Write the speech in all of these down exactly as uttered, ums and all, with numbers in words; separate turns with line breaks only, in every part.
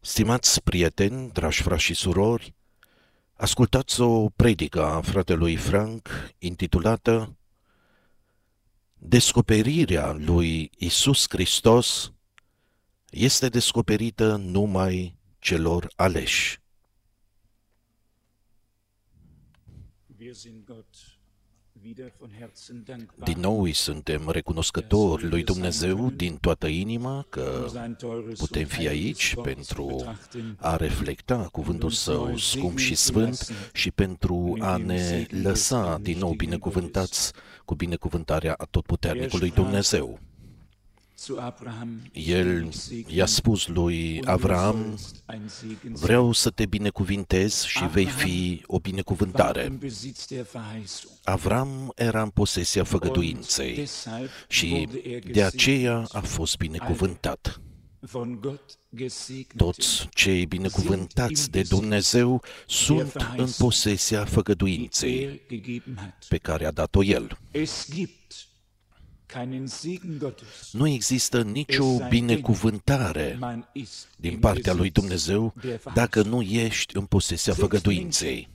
Stimați prieteni, dragi frați și surori, ascultați o predică a fratelui Frank intitulată Descoperirea lui Iisus Hristos este descoperită numai celor aleși. Din nou îi suntem recunoscători lui Dumnezeu din toată inima că putem fi aici pentru a reflecta cuvântul Său scump și sfânt și pentru a ne lăsa din nou binecuvântați cu binecuvântarea atotputernicului Dumnezeu. El i-a spus lui Avram: vreau să te binecuvintez și vei fi o binecuvântare. Avram era în posesia făgăduinței și de aceea a fost binecuvântat. Toți cei binecuvântați de Dumnezeu sunt în posesia făgăduinței pe care a dat-o El. Nu există nicio binecuvântare din partea lui Dumnezeu dacă nu ești în posesia făgăduinței.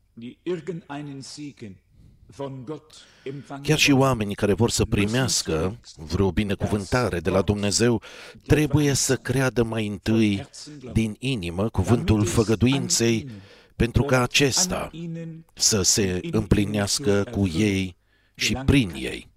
Chiar și oamenii care vor să primească vreo binecuvântare de la Dumnezeu trebuie să creadă mai întâi din inimă cuvântul făgăduinței pentru ca acesta să se împlinească cu ei și prin ei.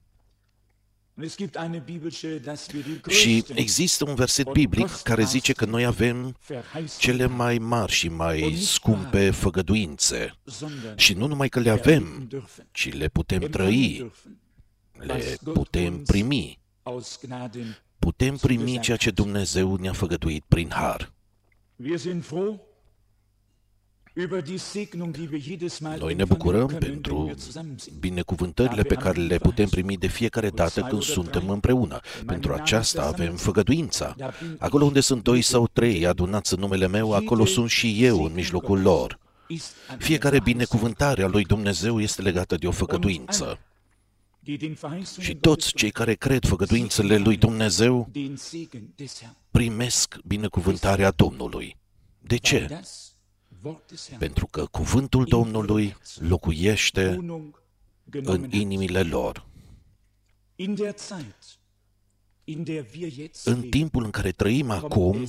Și există un verset biblic care zice că noi avem cele mai mari și mai scumpe făgăduințe. Și nu numai că le avem, ci le putem trăi, le putem primi. Putem primi ceea ce Dumnezeu ne-a făgăduit prin har. Noi ne bucurăm pentru binecuvântările pe care le putem primi de fiecare dată când suntem împreună. Pentru aceasta avem făgăduința. Acolo unde sunt doi sau trei adunați în numele meu, acolo sunt și eu în mijlocul lor. Fiecare binecuvântare a lui Dumnezeu este legată de o făgăduință. Și toți cei care cred făgăduințele lui Dumnezeu primesc binecuvântarea Domnului. De ce? Pentru că cuvântul Domnului locuiește în inimile lor. În timpul în care trăim acum,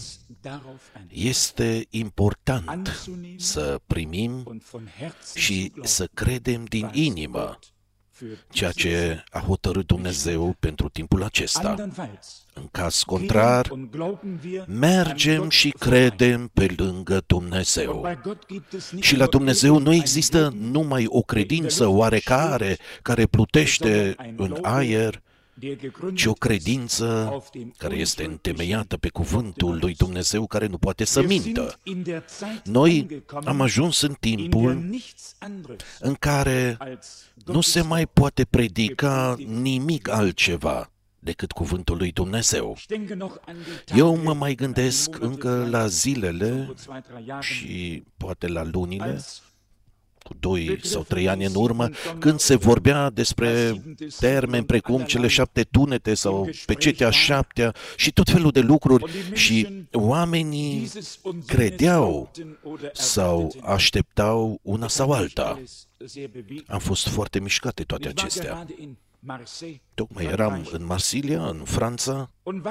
este important să primim și să credem din inimă ceea ce a hotărât Dumnezeu pentru timpul acesta. În caz contrar, mergem și credem pe lângă Dumnezeu. Și la Dumnezeu nu există numai o credință oarecare care plutește în aer, ci o credință care este întemeiată pe cuvântul lui Dumnezeu care nu poate să mintă. Noi am ajuns în timpul în care nu se mai poate predica nimic altceva decât cuvântul lui Dumnezeu. Eu mă mai gândesc încă la zilele și poate la lunile, cu doi sau trei ani în urmă, când se vorbea despre termeni precum cele șapte tunete sau pecetea șaptea și tot felul de lucruri și oamenii credeau sau așteptau una sau alta. Am fost foarte mișcate toate acestea. Tocmai eram în Marsilia, în Franța,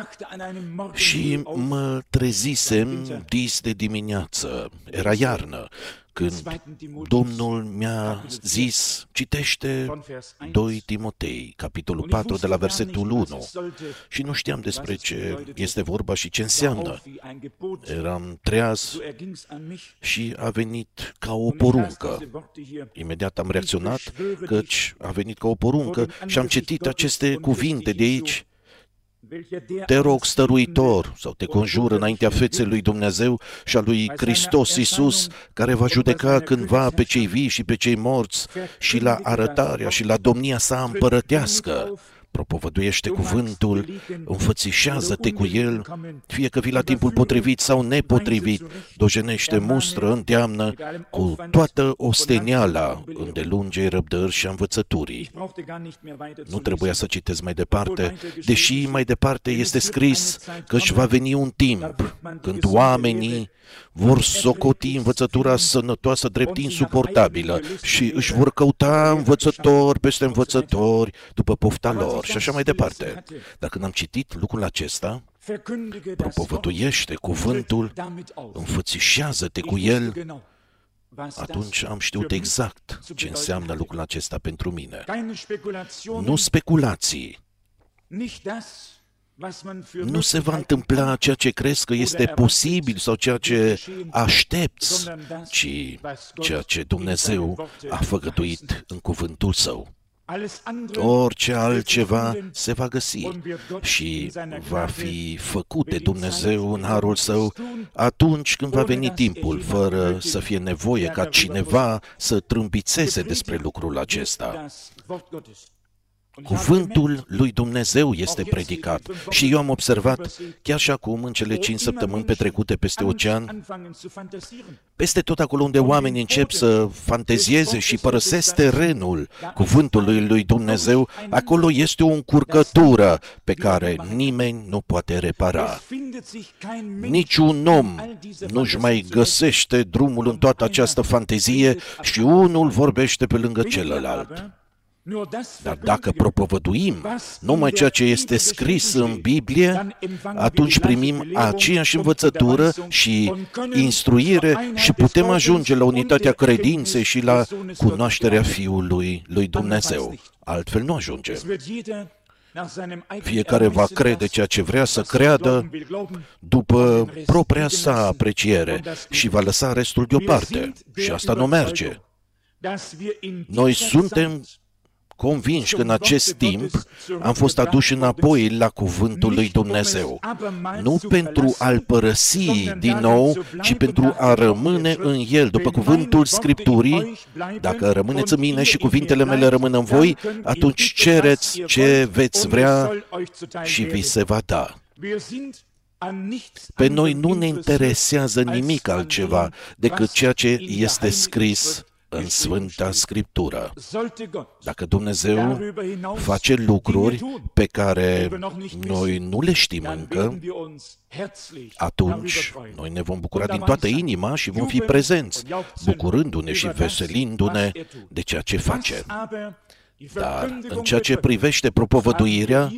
și mă trezisem dis de dimineață. Era iarnă, când Domnul mi-a zis: citește doi Timotei, capitolul patru, de la versetul unu. Și nu știam despre ce este vorba și ce înseamnă. Eram treaz și a venit ca o poruncă. Imediat am reacționat, căci a venit ca o poruncă și am citit aceste cuvinte de aici: te rog, stăruitor, sau te conjur înaintea feței lui Dumnezeu și a lui Hristos Iisus, care va judeca cândva pe cei vii și pe cei morți, și la arătarea și la domnia sa împărătească, propovăduiește cuvântul, înfățișează-te cu el, fie că vii la timpul potrivit sau nepotrivit, dojenește, mustră, îndeamnă cu toată osteniala îndelungei răbdări și a învățăturii. Nu trebuia să citesc mai departe, deși mai departe este scris că își va veni un timp când oamenii vor socoti învățătura sănătoasă drept insuportabilă și își vor căuta învățători peste învățători după pofta lor și așa mai departe. Dar când am citit lucrul acesta, propovăduiește cuvântul, înfățișează-te cu el, atunci am știut exact ce înseamnă lucrul acesta pentru mine. Nu speculații. Nu se va întâmpla ceea ce crezi că este posibil sau ceea ce aștepți, ci ceea ce Dumnezeu a făgăduit în cuvântul Său. Orice altceva se va găsi și va fi făcut de Dumnezeu în harul Său atunci când va veni timpul, fără să fie nevoie ca cineva să trâmbițeze despre lucrul acesta. Cuvântul lui Dumnezeu este predicat și eu am observat, chiar și acum, în cele cinci săptămâni petrecute peste ocean, peste tot acolo unde oamenii încep să fantezieze și părăsesc terenul cuvântului lui Dumnezeu, acolo este o încurcătură pe care nimeni nu poate repara. Niciun om nu-și mai găsește drumul în toată această fantezie și unul vorbește pe lângă celălalt. Dar dacă propovăduim numai ceea ce este scris în Biblie, atunci primim aceeași învățătură și instruire și putem ajunge la unitatea credinței și la cunoașterea Fiului lui Dumnezeu. Altfel nu ajungem. Fiecare va crede ceea ce vrea să creadă după propria sa apreciere și va lăsa restul deoparte. Și asta nu merge. Noi suntem convinși că în acest timp am fost aduși înapoi la cuvântul lui Dumnezeu. Nu pentru a-l părăsi din nou, ci pentru a rămâne în el, după cuvântul Scripturii. Dacă rămâneți în mine și cuvintele mele rămân în voi, atunci cereți ce veți vrea și vi se va da. Pe noi nu ne interesează nimic altceva decât ceea ce este scris în Sfânta Scriptură. Dacă Dumnezeu face lucruri pe care noi nu le știm încă, atunci noi ne vom bucura din toată inima și vom fi prezenți, bucurându-ne și veselindu-ne de ceea ce face. Dar în ceea ce privește propovăduirea,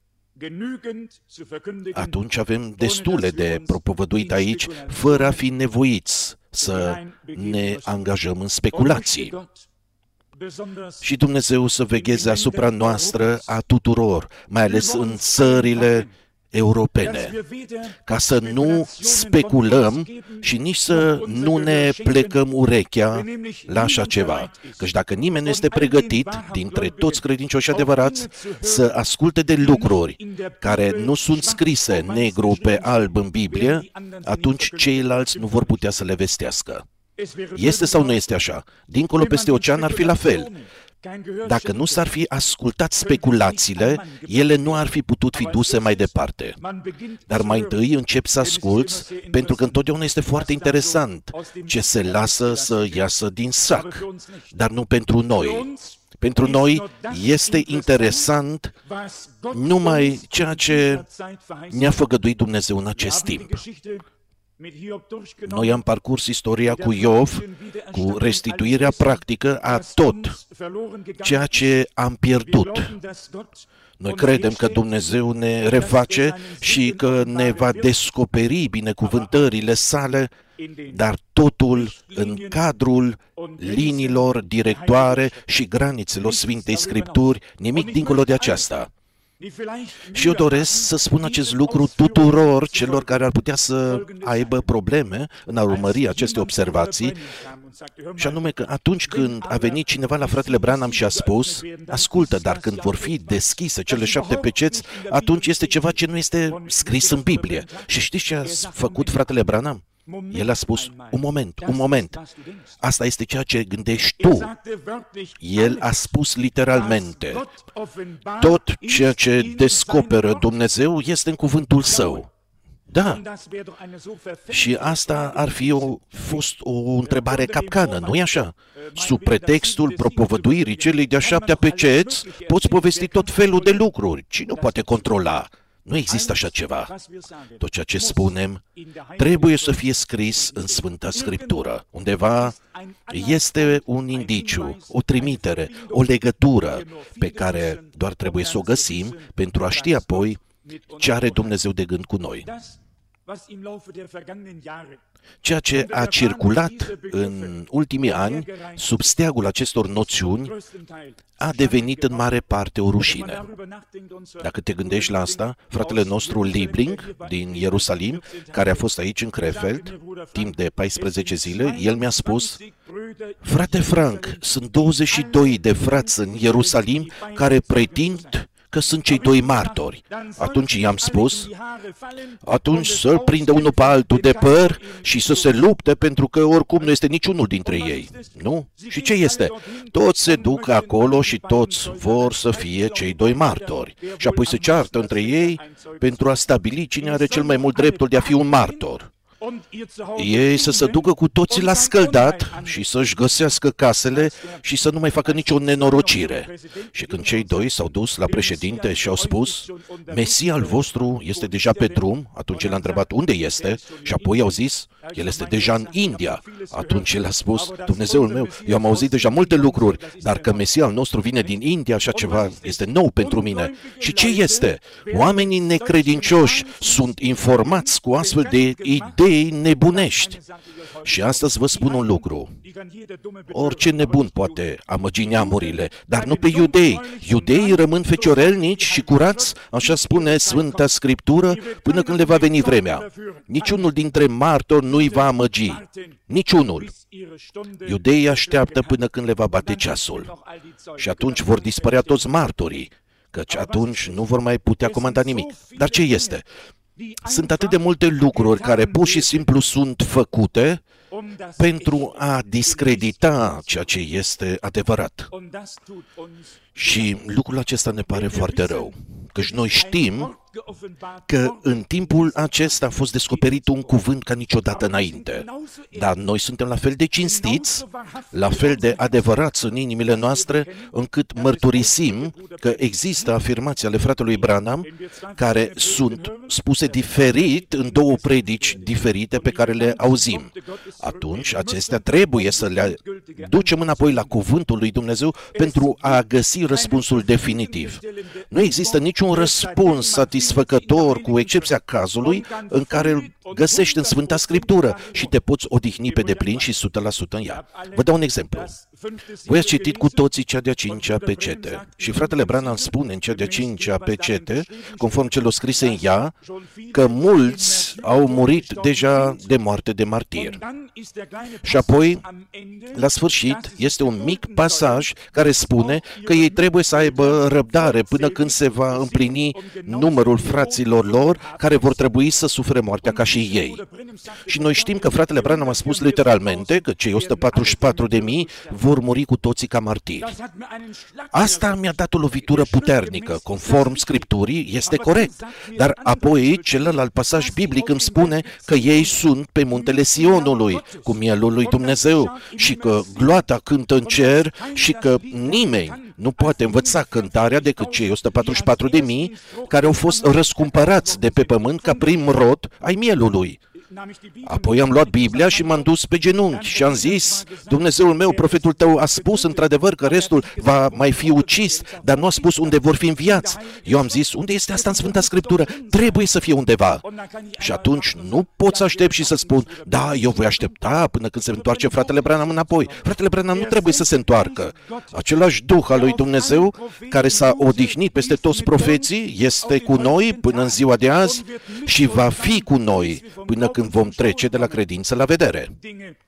atunci avem destule de propovăduit aici, fără a fi nevoiți să ne angajăm în speculații. Și Dumnezeu să vegheze asupra noastră a tuturor, mai ales în țările europene, ca să nu speculăm și nici să nu ne plecăm urechea la așa ceva. Căci dacă nimeni nu este pregătit, dintre toți credincioși adevărați, să asculte de lucruri care nu sunt scrise negru pe alb în Biblie, atunci ceilalți nu vor putea să le vestească. Este sau nu este așa? Dincolo peste ocean ar fi la fel. Dacă nu s-ar fi ascultat speculațiile, ele nu ar fi putut fi duse mai departe. Dar mai întâi încep să asculți, pentru că întotdeauna este foarte interesant ce se lasă să iasă din sac. Dar nu pentru noi. Pentru noi este interesant numai ceea ce ne-a făgăduit Dumnezeu în acest timp. Noi am parcurs istoria cu Iov, cu restituirea practică a tot ceea ce am pierdut. Noi credem că Dumnezeu ne reface și că ne va descoperi binecuvântările sale, dar totul în cadrul liniilor directoare și granițelor Sfintei Scripturi, nimic dincolo de aceasta. Și eu doresc să spun acest lucru tuturor celor care ar putea să aibă probleme în a urmări aceste observații, și anume că atunci când a venit cineva la fratele Branham și a spus, ascultă, dar când vor fi deschise cele șapte peceți, atunci este ceva ce nu este scris în Biblie. Și știți ce a făcut fratele Branham? El a spus, un moment, un moment, asta este ceea ce gândești tu. El a spus literalmente, tot ceea ce descoperă Dumnezeu este în cuvântul Său. Da, și asta ar fi o, fost o întrebare capcană, nu-i așa? Sub pretextul propovăduirii celei de-a șaptea peceți, poți povesti tot felul de lucruri. Cine poate controla? Nu există așa ceva. Tot ceea ce spunem trebuie să fie scris în Sfânta Scriptură. Undeva este un indiciu, o trimitere, o legătură pe care doar trebuie să o găsim pentru a ști apoi ce are Dumnezeu de gând cu noi. Ceea ce a circulat în ultimii ani sub steagul acestor noțiuni a devenit în mare parte o rușine. Dacă te gândești la asta, fratele nostru Liebling din Ierusalim, care a fost aici în Krefeld timp de paisprezece zile, el mi-a spus: frate Frank, sunt douăzeci și doi de frați în Ierusalim care pretind că sunt cei doi martori. Atunci i-am spus, atunci să-l prindă unul pe altul de păr și să se lupte, pentru că oricum nu este niciunul dintre ei. Nu? Și ce este? Toți se duc acolo și toți vor să fie cei doi martori. Și apoi se ceartă între ei pentru a stabili cine are cel mai mult dreptul de a fi un martor. Ei să se ducă cu toții la scăldat și să-și găsească casele și să nu mai facă nicio nenorocire. Și când cei doi s-au dus la președinte și au spus, Mesia al vostru este deja pe drum, atunci el a întrebat unde este și apoi au zis, el este deja în India. Atunci el a spus, Dumnezeul meu, eu am auzit deja multe lucruri, dar că Mesia al nostru vine din India, așa ceva este nou pentru mine. Și ce este? Oamenii necredincioși sunt informați cu astfel de idei nebunești. Și astăzi vă spun un lucru. Orice nebun poate amăgi neamurile, dar nu pe iudei. Iudeii rămân feciorelnici și curați, așa spune Sfânta Scriptură, până când le va veni vremea. Niciunul dintre martori nu-i va amăgi. Niciunul. Iudeii așteaptă până când le va bate ceasul. Și atunci vor dispărea toți martorii, căci atunci nu vor mai putea comanda nimic. Dar ce este? Sunt atât de multe lucruri care pur și simplu sunt făcute pentru a discredita ceea ce este adevărat. Și lucrul acesta ne pare foarte rău, căci noi știm că în timpul acesta a fost descoperit un cuvânt ca niciodată înainte. Dar noi suntem la fel de cinstiți, la fel de adevărați în inimile noastre, încât mărturisim că există afirmații ale fratelui Branham care sunt spuse diferit în două predici diferite pe care le auzim. Atunci, acestea trebuie să le ducem înapoi la cuvântul lui Dumnezeu pentru a găsi răspunsul definitiv. Nu există niciun răspuns satisfăcător, cu excepția cazului în care îl găsești în Sfânta Scriptură și te poți odihni pe deplin și o sută la sută în ea. Vă dau un exemplu. Voi ați citit cu toții cea de-a cincea pecete și fratele Branham spune în cea de-a cincea pecete, conform celor scrise în ea, că mulți au murit deja de moarte de martir. Și apoi, la sfârșit, este un mic pasaj care spune că ei trebuie să aibă răbdare până când se va împlini numărul fraților lor care vor trebui să sufere moartea ca și ei. Și noi știm că fratele Branham a spus literalmente că cei o sută patruzeci și patru de mii vor muri cu toții ca martiri. Asta mi-a dat o lovitură puternică, conform Scripturii, este corect. Dar apoi celălalt pasaj biblic îmi spune că ei sunt pe muntele Sionului, cu mielul lui Dumnezeu, și că gloata cântă în cer și că nimeni nu poate învăța cântarea decât cei o sută patruzeci și patru de mii care au fost răscumpărați de pe pământ ca prim rod ai mielului. Apoi am luat Biblia și m-am dus pe genunchi și am zis, Dumnezeul meu, profetul tău a spus într-adevăr că restul va mai fi ucis, dar nu a spus unde vor fi înviați. Eu am zis, unde este asta în Sfânta Scriptură? Trebuie să fie undeva. Și atunci nu pot să aștept și să spun, da, eu voi aștepta până când se întoarce fratele Branham înapoi. Fratele Branham nu trebuie să se întoarcă. Același Duh al lui Dumnezeu, care s-a odihnit peste toți profeții, este cu noi până în ziua de azi și va fi cu noi până când vom trece de la credință la vedere.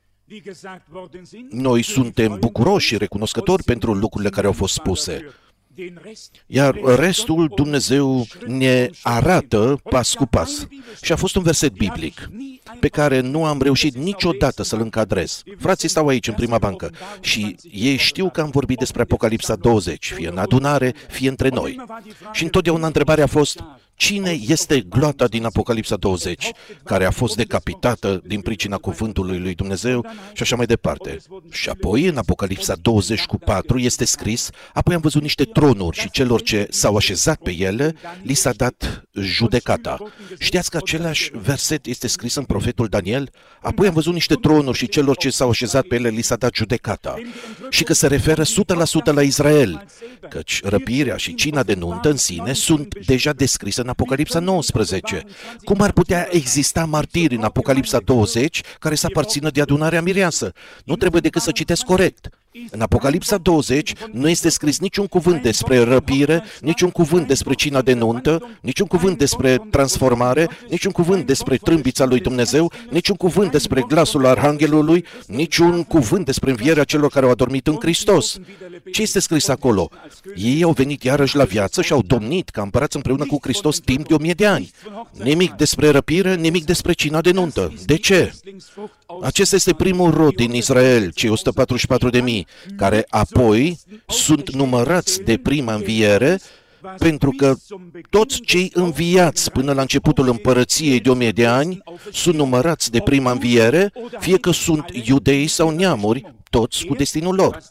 Noi suntem bucuroși și recunoscători pentru lucrurile care au fost spuse. Iar restul Dumnezeu ne arată pas cu pas. Și a fost un verset biblic pe care nu am reușit niciodată să-l încadrez. Frații stau aici în prima bancă și ei știu că am vorbit despre Apocalipsa douăzeci, fie în adunare, fie între noi. Și întotdeauna întrebarea a fost: cine este gloata din Apocalipsa douăzeci, care a fost decapitată din pricina cuvântului lui Dumnezeu și așa mai departe. Și apoi, în Apocalipsa douăzeci cu patru, este scris: apoi am văzut niște tronuri și celor ce s-au așezat pe ele, li s-a dat judecata. Știați că același verset este scris în profetul Daniel? Apoi am văzut niște tronuri și celor ce s-au așezat pe ele, li s-a dat judecata. Și că se referă o sută la sută la Israel, căci răpirea și cina de nuntă în sine sunt deja descrise în Apocalipsa nouăsprezece. Cum ar putea exista martiri în Apocalipsa douăzeci care să aparțină de adunarea mireasă? Nu trebuie decât să citesc corect. În Apocalipsa douăzeci nu este scris niciun cuvânt despre răpire, niciun cuvânt despre cina de nuntă, niciun cuvânt despre transformare, niciun cuvânt despre trâmbița lui Dumnezeu, niciun cuvânt despre glasul Arhanghelului, niciun cuvânt despre învierea celor care au adormit în Hristos. Ce este scris acolo? Ei au venit iarăși la viață și au domnit ca împărați împreună cu Hristos timp de o mie de ani. Nimic despre răpire, nimic despre cina de nuntă. De ce? Acesta este primul rod din Israel, cei o sută patruzeci și patru de mii, care apoi sunt numărați de prima înviere, pentru că toți cei înviați până la începutul împărăției de o mie de ani sunt numărați de prima înviere, fie că sunt iudei sau neamuri, toți cu destinul lor.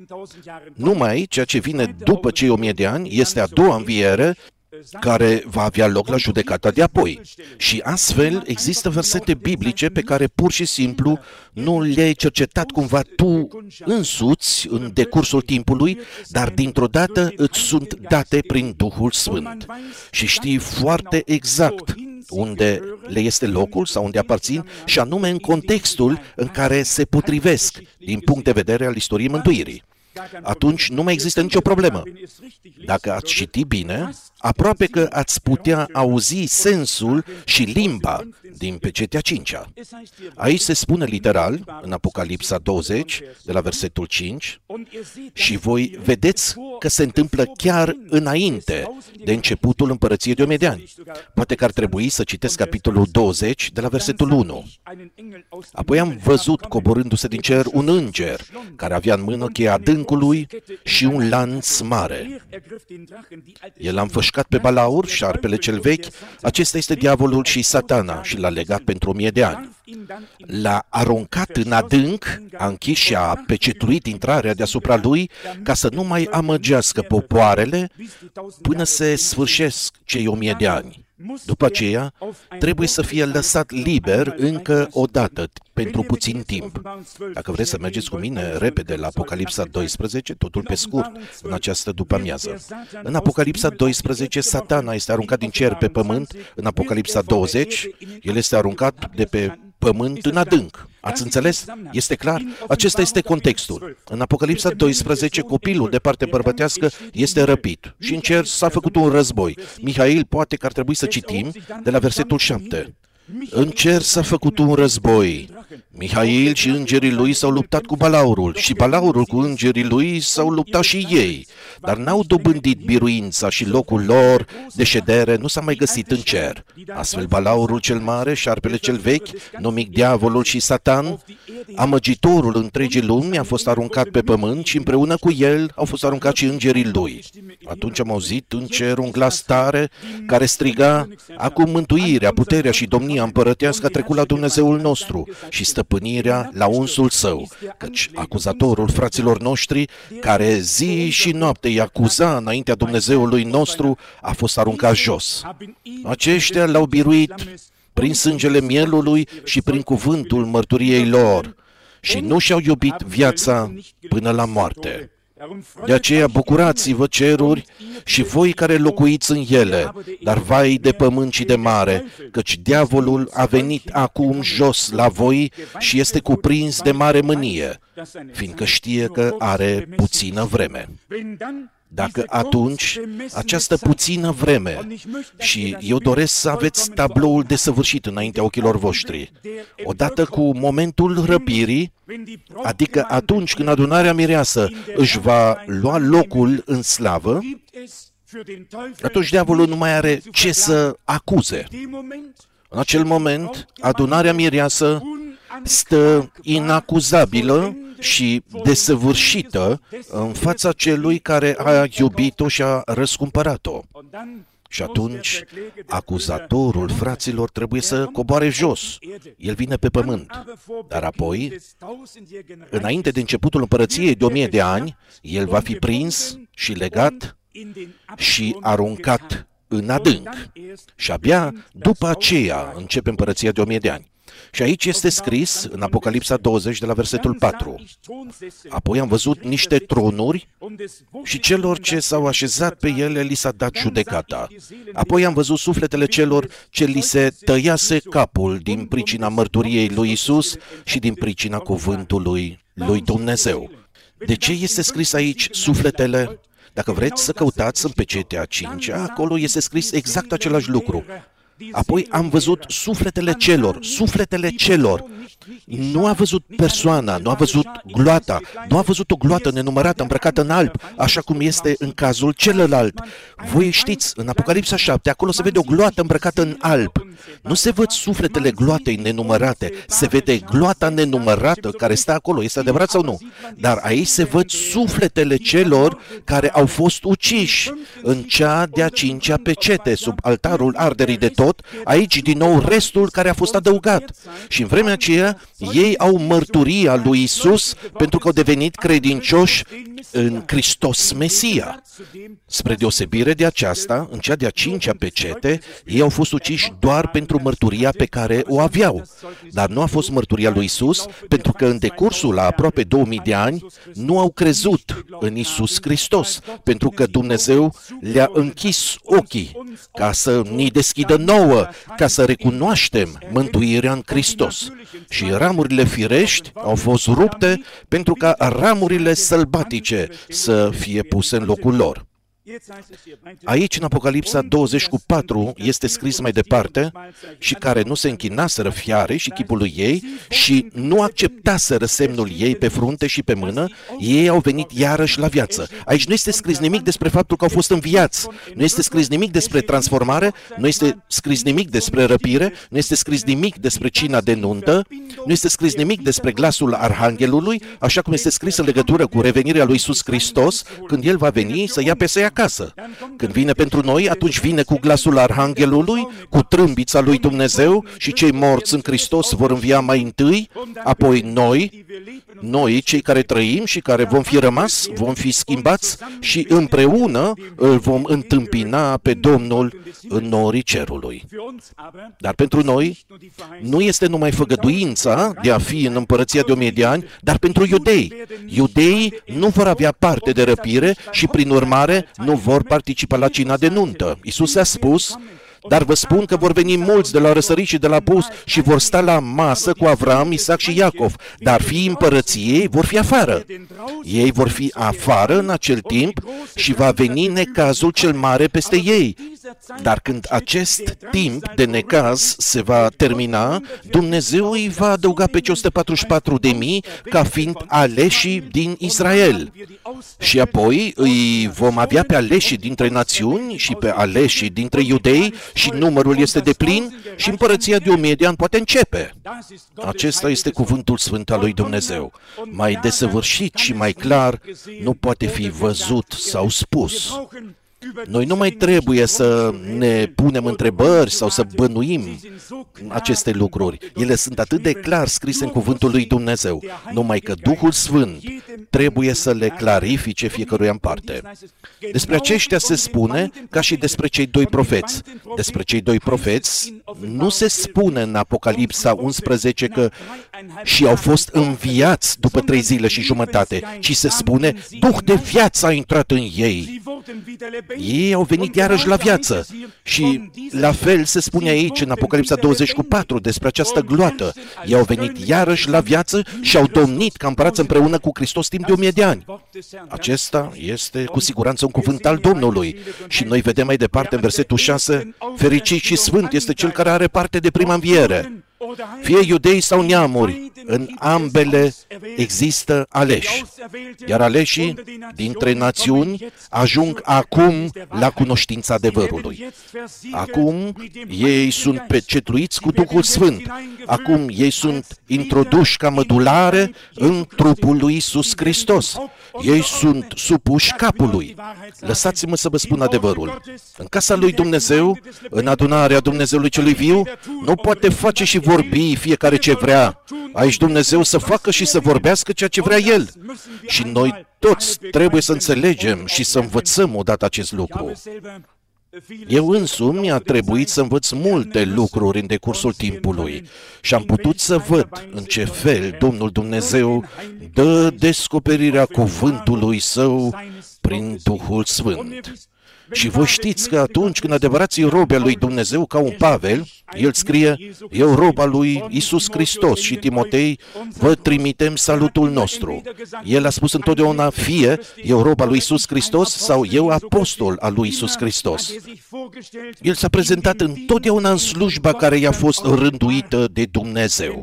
Numai ceea ce vine după cei o mie de ani este a doua înviere, care va avea loc la judecata de apoi. Și astfel există versete biblice pe care pur și simplu nu le-ai cercetat cumva tu însuți în decursul timpului, dar dintr-o dată îți sunt date prin Duhul Sfânt. Și știi foarte exact unde le este locul sau unde aparțin, și anume în contextul în care se potrivesc din punct de vedere al istoriei mântuirii. Atunci nu mai există nicio problemă. Dacă ați citi bine, aproape că ați putea auzi sensul și limba din pecetea cincea. Aici se spune literal, în Apocalipsa douăzeci, de la versetul cinci, și voi vedeți că se întâmplă chiar înainte de începutul împărăției de o mie de ani. Poate că ar trebui să citesc capitolul douăzeci, de la versetul unu. Apoi am văzut, coborându-se din cer, un înger, care avea în mână cheia adâncului și un lanț mare. El a înfășcat pe Balaur, șarpele cel vechi, acesta este diavolul și Satana, și l-a legat pentru o mie de ani. L-a aruncat în adânc, a închis și a pecetuit intrarea deasupra lui, ca să nu mai amăgească popoarele până se sfârșesc cei o mie de ani. După aceea, trebuie să fie lăsat liber încă o dată, pentru puțin timp. Dacă vreți să mergeți cu mine repede la Apocalipsa doisprezece, totul pe scurt, în această după-amiază. În Apocalipsa doisprezece, Satana este aruncat din cer pe pământ. În Apocalipsa douăzeci, el este aruncat de pe pământ în adânc. Ați înțeles? Este clar? Acesta este contextul. În Apocalipsa doisprezece, copilul de parte bărbătească este răpit și în cer s-a făcut un război. Mihail, poate că ar trebui să citim de la versetul șapte. În cer s-a făcut un război. Mihail și îngerii lui s-au luptat cu Balaurul și Balaurul cu îngerii lui s-au luptat și ei, dar n-au dobândit biruința și locul lor de ședere nu s-a mai găsit în cer. Astfel Balaurul cel mare, șarpele cel vechi, numit diavolul și Satan, amăgitorul întregii lumi, a fost aruncat pe pământ și împreună cu el au fost aruncați și îngerii lui. Atunci am auzit în cer un glas tare care striga: acum mântuirea, puterea și domnia împărătească a trecut la Dumnezeul nostru și stăpânirea la unsul său, căci acuzatorul fraților noștri, care zi și noapte îi acuza înaintea Dumnezeului nostru, a fost aruncat jos. Aceștia l-au biruit prin sângele mielului și prin cuvântul mărturiei lor și nu și-au iubit viața până la moarte. De aceea bucurați-vă, ceruri, și voi care locuiți în ele, dar vai de pământ și de mare, căci diavolul a venit acum jos la voi și este cuprins de mare mânie, fiindcă știe că are puțină vreme. Dacă atunci, această puțină vreme, și eu doresc să aveți tabloul desăvârșit înaintea ochilor voștri, odată cu momentul răpirii, adică atunci când adunarea mireasă își va lua locul în slavă, atunci diavolul nu mai are ce să acuze. În acel moment, adunarea mireasă stă inacuzabilă și desăvârșită în fața celui care a iubit-o și a răscumpărat-o. Și atunci, acuzatorul, fraților, trebuie să coboare jos. El vine pe pământ. Dar apoi, înainte de începutul împărăției de o mie de ani, el va fi prins și legat și aruncat în adânc. Și abia după aceea începe împărăția de o mie de ani. Și aici este scris în Apocalipsa douăzeci de la versetul patru. Apoi am văzut niște tronuri și celor ce s-au așezat pe ele li s-a dat judecata. Apoi am văzut sufletele celor ce li se tăiase capul din pricina mărturiei lui Isus și din pricina cuvântului lui Dumnezeu. De ce este scris aici sufletele? Dacă vreți să căutați în Pecetea a cincea, acolo este scris exact același lucru. Apoi am văzut sufletele celor, sufletele celor. Nu a văzut persoana, nu a văzut gloata, nu a văzut o gloată nenumărată îmbrăcată în alb, așa cum este în cazul celălalt. Voi știți, în Apocalipsa șapte, acolo se vede o gloată îmbrăcată în alb. Nu se văd sufletele gloatei nenumărate, se vede gloata nenumărată care stă acolo, este adevărat sau nu? Dar aici se văd sufletele celor care au fost uciși în cea de-a cincea pecete, sub altarul arderii de tot. Aici, din nou, restul care a fost adăugat. Și în vremea aceea, ei au mărturia lui Isus pentru că au devenit credincioși în Hristos Mesia. Spre deosebire de aceasta, în cea de-a cincea pecete, ei au fost uciși doar pentru mărturia pe care o aveau. Dar nu a fost mărturia lui Isus, pentru că în decursul la aproape două mii de ani nu au crezut în Isus Hristos, pentru că Dumnezeu le-a închis ochii ca să ni deschidă nouă, ca să recunoaștem mântuirea în Hristos. Și ramurile firești au fost rupte pentru ca ramurile sălbatice să fie puse în locul lor. Aici, în Apocalipsa douăzeci cu patru, este scris mai departe, și care nu se închinaseră fiarei și chipului ei și nu acceptaseră semnul ei pe frunte și pe mână, ei au venit iarăși la viață. Aici nu este scris nimic despre faptul că au fost înviați, nu este scris nimic despre transformare, nu este scris nimic despre răpire, nu este scris nimic despre cina de nuntă, nu este scris nimic despre glasul Arhanghelului, așa cum este scris în legătură cu revenirea lui Iisus Hristos, când El va veni să ia pe să ia acasă. Când vine pentru noi, atunci vine cu glasul Arhanghelului, cu trâmbița lui Dumnezeu și cei morți în Hristos vor învia mai întâi, apoi noi, noi, cei care trăim și care vom fi rămas, vom fi schimbați și împreună îl vom întâmpina pe Domnul în norii cerului. Dar pentru noi nu este numai făgăduința de a fi în împărăția de o mie de ani, dar pentru iudei. Iudeii nu vor avea parte de răpire și prin urmare nu vor participa la cina de nuntă. Iisus a spus: dar vă spun că vor veni mulți de la răsărit și de la apus și vor sta la masă cu Avram, Isaac și Iacov, dar fiii împărăției vor fi afară. Ei vor fi afară în acel timp și va veni necazul cel mare peste ei. Dar când acest timp de necaz se va termina, Dumnezeu îi va adăuga pe cei o sută patruzeci și patru de mii ca fiind aleșii din Israel. Și apoi îi vom avea pe aleșii dintre națiuni și pe aleșii dintre iudei și numărul este deplin și împărăția de o mie de ani poate începe. Acesta este cuvântul sfânt al lui Dumnezeu. Mai desăvârșit și mai clar nu poate fi văzut sau spus. Noi nu mai trebuie să ne punem întrebări sau să bănuim aceste lucruri. Ele sunt atât de clar scrise în cuvântul lui Dumnezeu, numai că Duhul Sfânt trebuie să le clarifice fiecăruia în parte. Despre aceștia se spune ca și despre cei doi profeți. Despre cei doi profeți nu se spune în Apocalipsa unsprezece că și au fost înviați după trei zile și jumătate, ci se spune, Duh de viață a intrat în ei. Ei au venit iarăși la viață și la fel se spune aici în Apocalipsa douăzeci cu patru despre această gloată. Ei au venit iarăși la viață și au domnit ca împărați împreună cu Hristos timp de o mie de ani. Acesta este cu siguranță un cuvânt al Domnului și noi vedem mai departe în versetul șase, fericit și sfânt este cel care are parte de prima înviere. Fie iudei sau neamuri, în ambele există aleși, iar aleșii dintre națiuni ajung acum la cunoștința adevărului. Acum ei sunt pecetluiți cu Duhul Sfânt. Acum ei sunt introduși ca mădulare în trupul lui Iisus Hristos. Ei sunt supuși capului. Lăsați-mă să vă spun adevărul. În casa lui Dumnezeu, în adunarea Dumnezeului celui viu, nu poate face și vorbi fiecare ce vrea. Aici Dumnezeu să facă și să vorbească ceea ce vrea El. Și noi toți trebuie să înțelegem și să învățăm odată acest lucru. Eu însumi mi-a trebuit să învăț multe lucruri în decursul timpului și am putut să văd în ce fel Domnul Dumnezeu dă descoperirea cuvântului Său prin Duhul Sfânt. Și voi știți că atunci când adevărații robi al lui Dumnezeu, ca un Pavel, el scrie, eu rob al lui Iisus Hristos și Timotei, vă trimitem salutul nostru. El a spus întotdeauna, fie eu rob al lui Iisus Hristos sau eu apostol al lui Iisus Hristos. El s-a prezentat întotdeauna în slujba care i-a fost rânduită de Dumnezeu.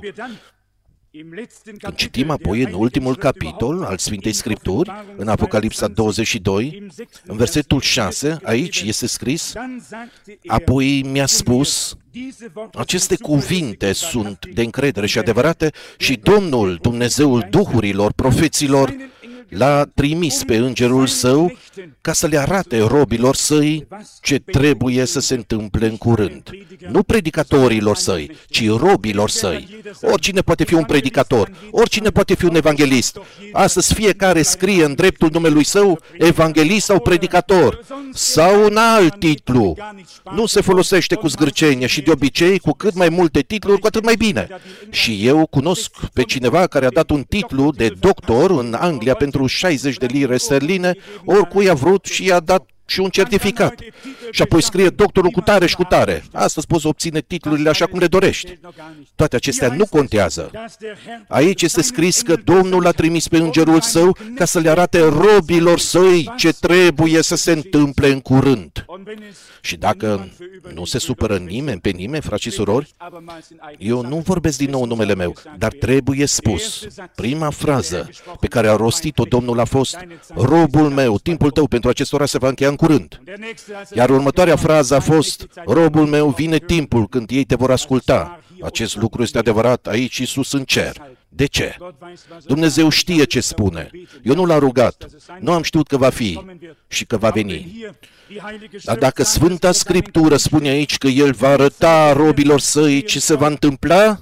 Când citim apoi în ultimul capitol al Sfintei Scripturi, în Apocalipsa douăzeci și doi, în versetul șase, aici este scris, apoi mi-a spus, aceste cuvinte sunt de încredere și adevărate și Domnul, Dumnezeul Duhurilor, profeților, l-a trimis pe îngerul său ca să le arate robilor săi ce trebuie să se întâmple în curând. Nu predicatorilor săi, ci robilor săi. Oricine poate fi un predicator, oricine poate fi un evanghelist. Astăzi fiecare scrie în dreptul numelui său evanghelist sau predicator sau un alt titlu. Nu se folosește cu zgârcenie și de obicei cu cât mai multe titluri, cu atât mai bine. Și eu cunosc pe cineva care a dat un titlu de doctor în Anglia pentru șaizeci de lire sterline, oricui a vrut și i-a dat și un certificat. Și apoi scrie doctorul cu tare și cu tare. Astăzi poți obține titlurile așa cum le dorești. Toate acestea nu contează. Aici este scris că Domnul a trimis pe îngerul său ca să le arate robilor săi ce trebuie să se întâmple în curând. Și dacă nu se supără nimeni pe nimeni, frați și surori, eu nu vorbesc din nou în numele meu, dar trebuie spus. Prima frază pe care a rostit-o Domnul a fost, robul meu, timpul tău pentru acest oraș se va încheia în curând. Iar următoarea frază a fost, robul meu, vine timpul când ei te vor asculta. Acest lucru este adevărat aici și sus în cer. De ce? Dumnezeu știe ce spune. Eu nu l-am rugat. Nu am știut că va fi și că va veni. Dar dacă Sfânta Scriptură spune aici că El va arăta robilor săi ce se va întâmpla,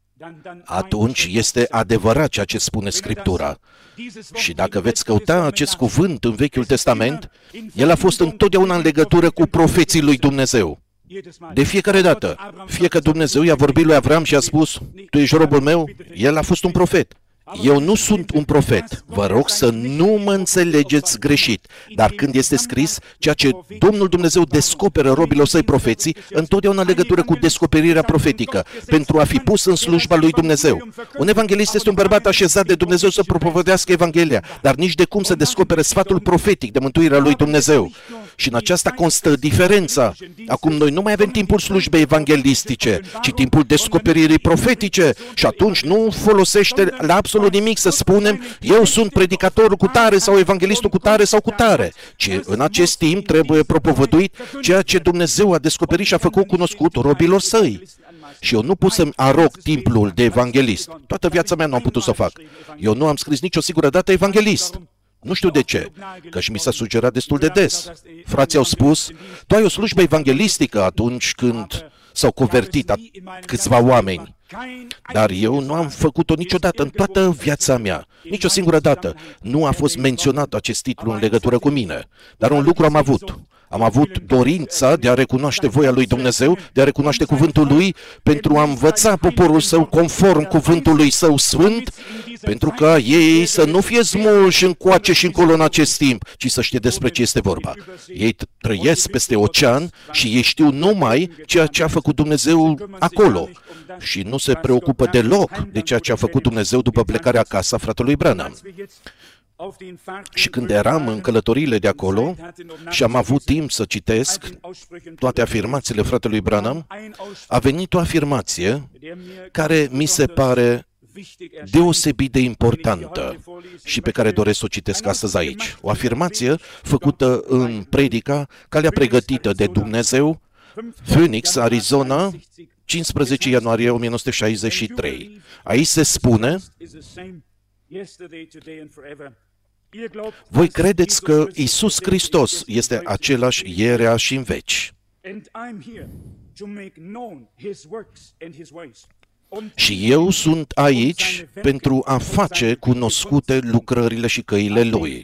atunci este adevărat ceea ce spune Scriptura. Și dacă veți căuta acest cuvânt în Vechiul Testament, el a fost întotdeauna în legătură cu profeții lui Dumnezeu. De fiecare dată, fie că Dumnezeu i-a vorbit lui Avram și a spus, tu ești robul meu, el a fost un profet. Eu nu sunt un profet, vă rog să nu mă înțelegeți greșit, dar când este scris, ceea ce Domnul Dumnezeu descoperă robilor săi profeții, întotdeauna în legătură cu descoperirea profetică, pentru a fi pus în slujba lui Dumnezeu. Un evanghelist este un bărbat așezat de Dumnezeu să propovădească Evanghelia, dar nici de cum să descopere sfatul profetic de mântuirea lui Dumnezeu. Și în aceasta constă diferența. Acum noi nu mai avem timpul slujbei evanghelistice, ci timpul descoperirii profetice. Și atunci nu folosește la absolut nimic să spunem, eu sunt predicatorul cu tare sau evanghelistul cu tare sau cu tare. Ci în acest timp trebuie propovăduit ceea ce Dumnezeu a descoperit și a făcut cunoscut robilor săi. Și eu nu pot să-mi arog titlul de evanghelist. Toată viața mea nu am putut să fac. Eu nu am scris nicio singură dată evanghelist. Nu știu de ce, că și mi s-a sugerat destul de des. Frații au spus, tu ai o slujbă evanghelistică atunci când s-au convertit câțiva oameni. Dar eu nu am făcut-o niciodată în toată viața mea. Nici o singură dată nu a fost menționat acest titlu în legătură cu mine. Dar un lucru am avut. Am avut dorința de a recunoaște voia lui Dumnezeu, de a recunoaște cuvântul lui, pentru a învăța poporul său conform cuvântului său sfânt, pentru ca ei să nu fie smulși încoace și încolo în acest timp, ci să știe despre ce este vorba. Ei trăiesc peste ocean și ei știu numai ceea ce a făcut Dumnezeu acolo și nu se preocupă deloc de ceea ce a făcut Dumnezeu după plecarea acasă a fratelui Branham. Și când eram în călătoriile de acolo și am avut timp să citesc toate afirmațiile fratelui Branham, a venit o afirmație care mi se pare deosebit de importantă și pe care doresc să o citesc astăzi aici. O afirmație făcută în predica Calea pregătită de Dumnezeu, Phoenix, Arizona, cincisprezece ianuarie o mie nouă sute șaizeci și trei. Aici se spune: voi credeți că Iisus Hristos este același ierea și în veci. Și eu sunt aici pentru a face cunoscute lucrările și căile Lui.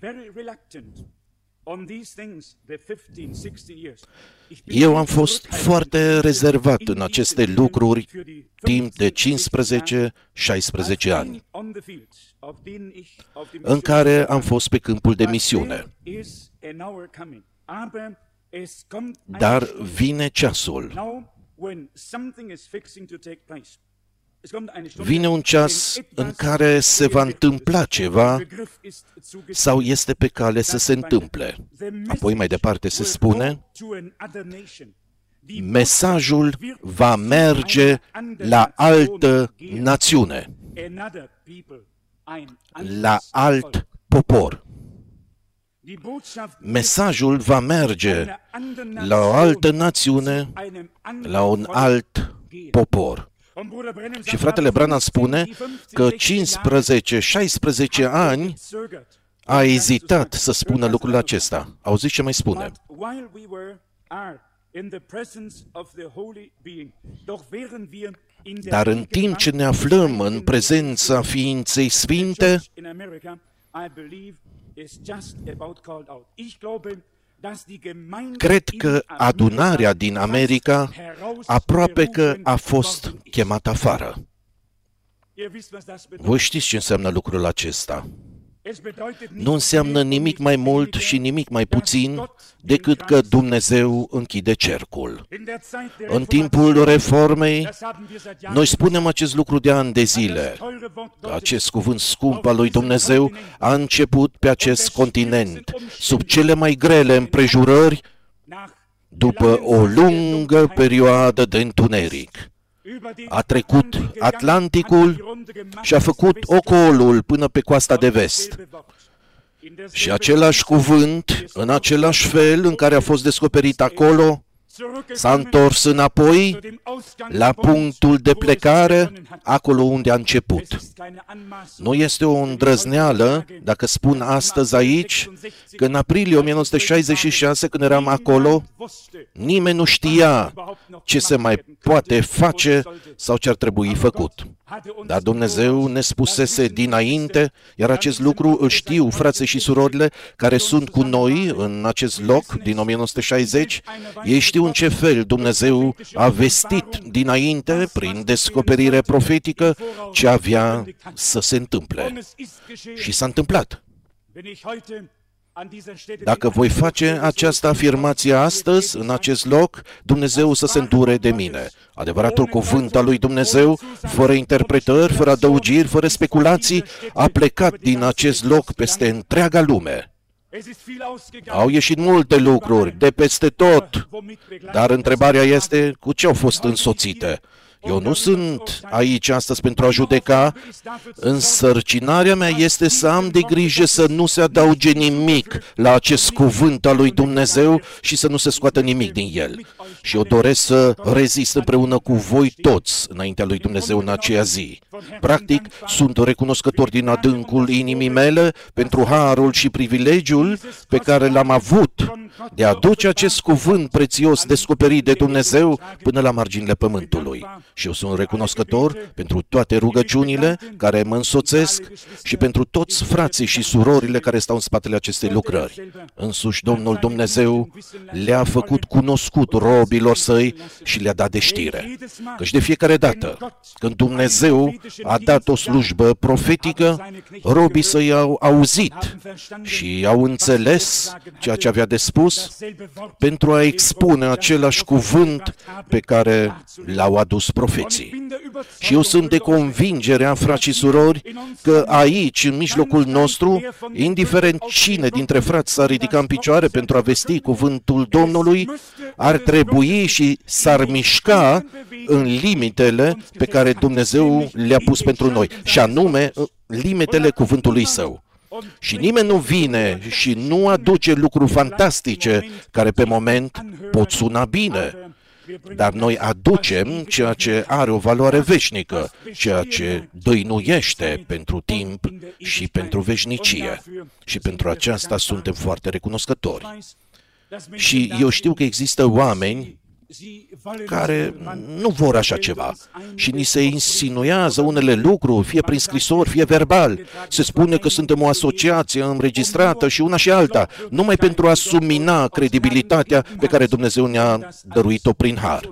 Eu am fost foarte rezervat în aceste lucruri timp de cincisprezece șaisprezece ani, în care am fost pe câmpul de misiune. Dar vine ceasul. Vine un ceas în care se va întâmpla ceva sau este pe cale să se întâmple. Apoi mai departe se spune: mesajul va merge la altă națiune, la alt popor. Mesajul va merge la o altă națiune, la un alt popor. Și fratele Branham spune că cincisprezece șaisprezece ani a ezitat să spună lucrul acesta. Auziți ce mai spune? Dar în timp ce ne aflăm în prezența ființei sfinte, cred că adunarea din America aproape că a fost chemată afară. Voi știți ce înseamnă lucrul acesta. Nu înseamnă nimic mai mult și nimic mai puțin decât că Dumnezeu închide cercul. În timpul reformei, noi spunem acest lucru de ani de zile. Acest cuvânt scump al lui Dumnezeu a început pe acest continent, sub cele mai grele împrejurări, după o lungă perioadă de întuneric. A trecut Atlanticul și a făcut ocolul până pe coasta de vest. Și același cuvânt, în același fel în care a fost descoperit acolo, s-a întors înapoi la punctul de plecare, acolo unde a început. Nu este o îndrăzneală dacă spun astăzi aici că în aprilie o mie nouă sute șaizeci și șase, când eram acolo, nimeni nu știa ce se mai poate face sau ce ar trebui făcut. Dar Dumnezeu ne spusese dinainte, iar acest lucru îl știu frații și surorile care sunt cu noi în acest loc din o mie nouă sute șaizeci, ei știu în ce fel Dumnezeu a vestit dinainte, prin descoperire profetică, ce avea să se întâmple. Și s-a întâmplat. Dacă voi face această afirmație astăzi, în acest loc, Dumnezeu să se îndure de mine. Adevăratul cuvânt al lui Dumnezeu, fără interpretări, fără adăugiri, fără speculații, a plecat din acest loc peste întreaga lume. Au ieșit multe lucruri, de peste tot, dar întrebarea este cu ce au fost însoțite. Eu nu sunt aici astăzi pentru a judeca, însărcinarea mea este să am de grijă să nu se adauge nimic la acest cuvânt al lui Dumnezeu și să nu se scoată nimic din el. Și eu doresc să rezist împreună cu voi toți înaintea lui Dumnezeu în aceea zi. Practic, sunt recunoscător din adâncul inimii mele pentru harul și privilegiul pe care l-am avut de a aduce acest cuvânt prețios descoperit de Dumnezeu până la marginile pământului. Și eu sunt recunoscător pentru toate rugăciunile care mă însoțesc și pentru toți frații și surorile care stau în spatele acestei lucrări. Însuși Domnul Dumnezeu le-a făcut cunoscut robilor săi și le-a dat de știre. Căci de fiecare dată când Dumnezeu a dat o slujbă profetică, robii săi au auzit și au înțeles ceea ce avea de spus pentru a expune același cuvânt pe care l-au adus profeții. Și eu sunt de convingerea, frați și surori, că aici, în mijlocul nostru, indiferent cine dintre frați s-ar ridica în picioare pentru a vesti cuvântul Domnului, ar trebui și s-ar mișca în limitele pe care Dumnezeu le-a pus pentru noi, și anume limitele cuvântului Său. Și nimeni nu vine și nu aduce lucruri fantastice care pe moment pot suna bine, dar noi aducem ceea ce are o valoare veșnică, ceea ce dăinuiește pentru timp și pentru veșnicie. Și pentru aceasta suntem foarte recunoscători. Și eu știu că există oameni care nu vor așa ceva și ni se insinuează unele lucruri, fie prin scrisori, fie verbal. Se spune că suntem o asociație înregistrată și una și alta, numai pentru a submina credibilitatea pe care Dumnezeu ne-a dăruit-o prin har.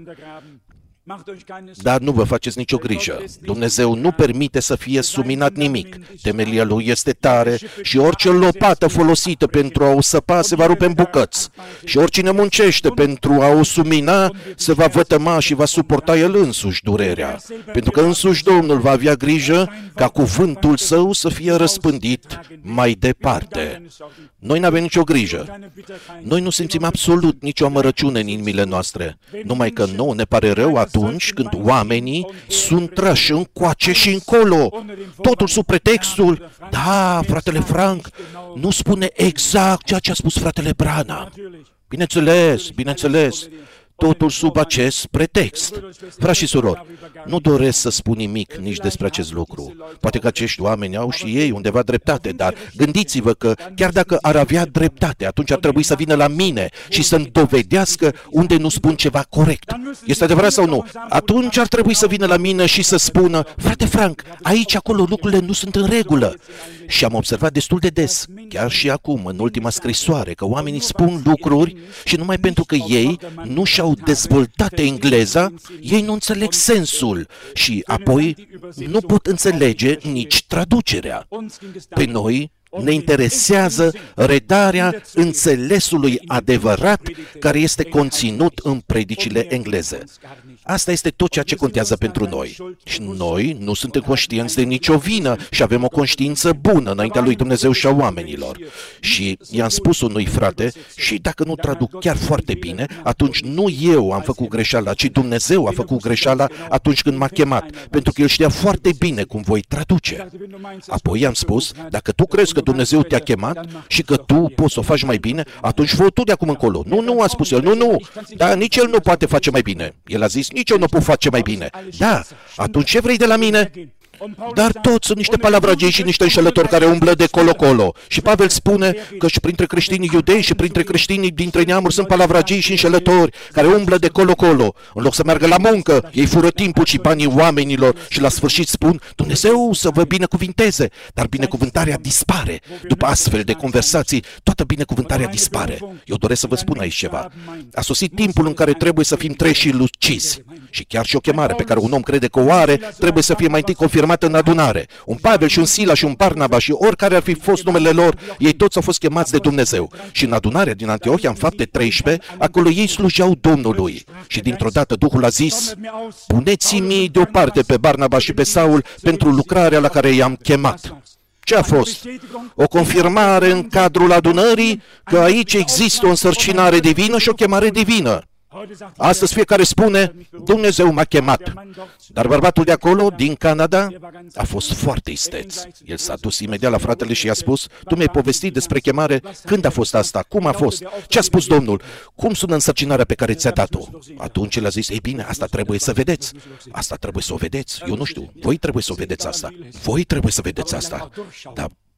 Dar nu vă faceți nicio grijă. Dumnezeu nu permite să fie subminat nimic. Temelia Lui este tare și orice lopată folosită pentru a o săpa se va rupe în bucăți. Și oricine muncește pentru a o submina se va vătăma și va suporta el însuși durerea. Pentru că însuși Domnul va avea grijă ca cuvântul Său să fie răspândit mai departe. Noi nu avem nicio grijă. Noi nu simțim absolut nicio amărăciune în inimile noastre. Numai că nouă ne pare rău atunci când oamenii sunt trași încoace și încolo. Totul sub pretextul, da, fratele Frank nu spune exact ceea ce a spus fratele Branham. Bineînțeles, bineînțeles. Totul sub acest pretext. Frați și surori, nu doresc să spun nimic nici despre acest lucru. Poate că acești oameni au și ei undeva dreptate, dar gândiți-vă că chiar dacă ar avea dreptate, atunci ar trebui să vină la mine și să-mi dovedească unde nu spun ceva corect. Este adevărat sau nu? Atunci ar trebui să vină la mine și să spună, frate Frank, aici, acolo lucrurile nu sunt în regulă. Și am observat destul de des, chiar și acum, în ultima scrisoare, că oamenii spun lucruri și numai pentru că ei nu și-au dezvoltat engleza, ei nu înțeleg sensul și apoi nu pot înțelege nici traducerea. Pe noi ne interesează redarea înțelesului adevărat care este conținut în predicile engleze. Asta este tot ceea ce contează pentru noi. Și noi nu suntem conștienți de nicio vină și avem o conștiință bună înaintea lui Dumnezeu și a oamenilor. Și i-am spus unui frate, și dacă nu traduc chiar foarte bine, atunci nu eu am făcut greșeala, ci Dumnezeu a făcut greșeala atunci când m-a chemat, pentru că El știa foarte bine cum voi traduce. Apoi i-am spus, dacă tu crezi că Dumnezeu te-a chemat și că tu poți să o faci mai bine, atunci fă tu de acum încolo. Nu, nu, a spus el, nu, nu, dar nici el nu poate face mai bine. El a zis, nici eu nu pot face mai bine. Da, atunci ce vrei de la mine? Dar toți sunt niște palavragii și niște înșelători care umblă de colo-colo. Și Pavel spune că și printre creștinii iudei și printre creștinii dintre neamuri sunt palavragii și înșelători care umblă de colo-colo. În loc să meargă la muncă, ei fură timpul și banii oamenilor și la sfârșit spun, Dumnezeu să vă binecuvinteze, dar binecuvântarea dispare. După astfel de conversații, toată binecuvântarea dispare. Eu doresc să vă spun aici ceva. A sosit timpul în care trebuie să fim treji și lucizi. Și chiar și o chemare pe care un om crede că o are, trebuie să fie mai întâi confirmată în adunare. Un Pavel și un Sila și un Barnaba și oricare ar fi fost numele lor, ei toți au fost chemați de Dumnezeu. Și în adunarea din Antiohia, în Fapte treisprezece, acolo ei slujeau Domnului. Și dintr-o dată Duhul a zis, puneți-mi deoparte pe Barnaba și pe Saul pentru lucrarea la care i-am chemat. Ce a fost? O confirmare în cadrul adunării că aici există o însărcinare divină și o chemare divină. Astăzi fiecare spune, Dumnezeu m-a chemat. Dar bărbatul de acolo, din Canada, a fost foarte isteț. El s-a dus imediat la fratele și i-a spus, tu mi-ai povestit despre chemare, când a fost asta, cum a fost, ce a spus Domnul, cum sună însărcinarea pe care ți-a dat-o? Atunci el a zis, ei bine, asta trebuie să vedeți, asta trebuie să o vedeți, eu nu știu, voi trebuie să o vedeți asta, voi trebuie să vedeți asta. Dar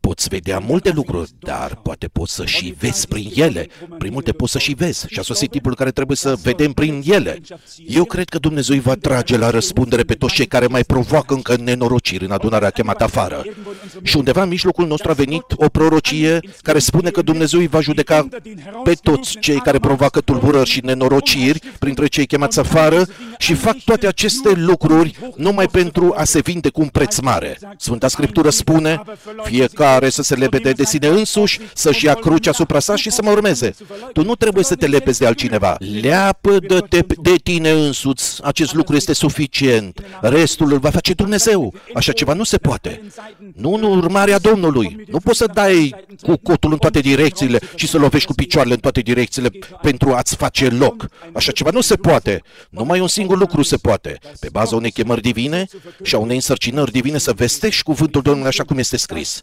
Poți vedea multe lucruri, dar poate poți să și vezi prin ele. Prin multe poți să și vezi. Și a sosit timpul în care trebuie să vedem prin ele. Eu cred că Dumnezeu îi va trage la răspundere pe toți cei care mai provoacă încă nenorociri în adunarea chemată afară. Și undeva în mijlocul nostru a venit o prorocie care spune că Dumnezeu îi va judeca pe toți cei care provoacă tulburări și nenorociri printre cei chemați afară și fac toate aceste lucruri numai pentru a se vinde cu un preț mare. Sfânta Scriptură spune, fiecare să se lepede de sine însuși, să-și ia crucea asupra sa și să mă urmeze. Tu nu trebuie să te lepezi de altcineva. Leapă-te de tine însuți. Acest lucru este suficient. Restul îl va face Dumnezeu. Așa ceva nu se poate. Nu în urmarea Domnului. Nu poți să dai cu cotul în toate direcțiile și să lovești cu picioarele în toate direcțiile pentru a-ți face loc. Așa ceva nu se poate. Numai un singur lucru se poate. Pe baza unei chemări divine și a unei însărcinări divine să vestești cuvântul Domnului așa cum este scris.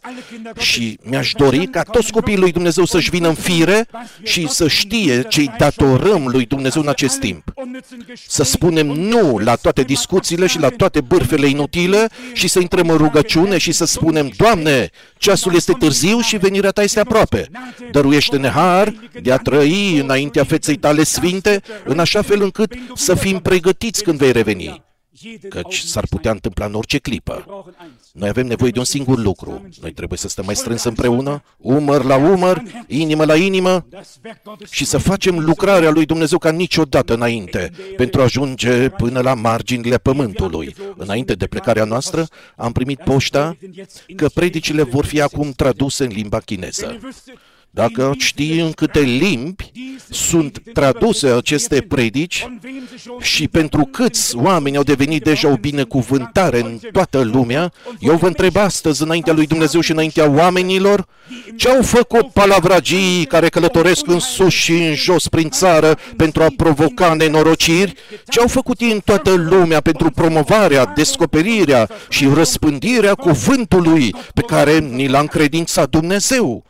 Și mi-aș dori ca toți copiii lui Dumnezeu să-și vină în fire și să știe ce-i datorăm lui Dumnezeu în acest timp. Să spunem nu la toate discuțiile și la toate bârfele inutile și să intrăm în rugăciune și să spunem, Doamne, ceasul este târziu și venirea Ta este aproape. Dăruiește-ne har de a trăi înaintea feței Tale sfinte, în așa fel încât să fim pregătiți când vei reveni. Căci s-ar putea întâmpla în orice clipă. Noi avem nevoie de un singur lucru. Noi trebuie să stăm mai strâns împreună, umăr la umăr, inimă la inimă și să facem lucrarea lui Dumnezeu ca niciodată înainte, pentru a ajunge până la marginile pământului. Înainte de plecarea noastră, am primit poșta că predicile vor fi acum traduse în limba chineză. Dacă știi în câte limbi sunt traduse aceste predici și pentru câți oameni au devenit deja o binecuvântare în toată lumea, eu vă întreb astăzi înaintea lui Dumnezeu și înaintea oamenilor, ce au făcut palavragii care călătoresc în sus și în jos prin țară pentru a provoca nenorociri? Ce au făcut ei în toată lumea pentru promovarea, descoperirea și răspândirea cuvântului pe care ni l-a încredințat Dumnezeu?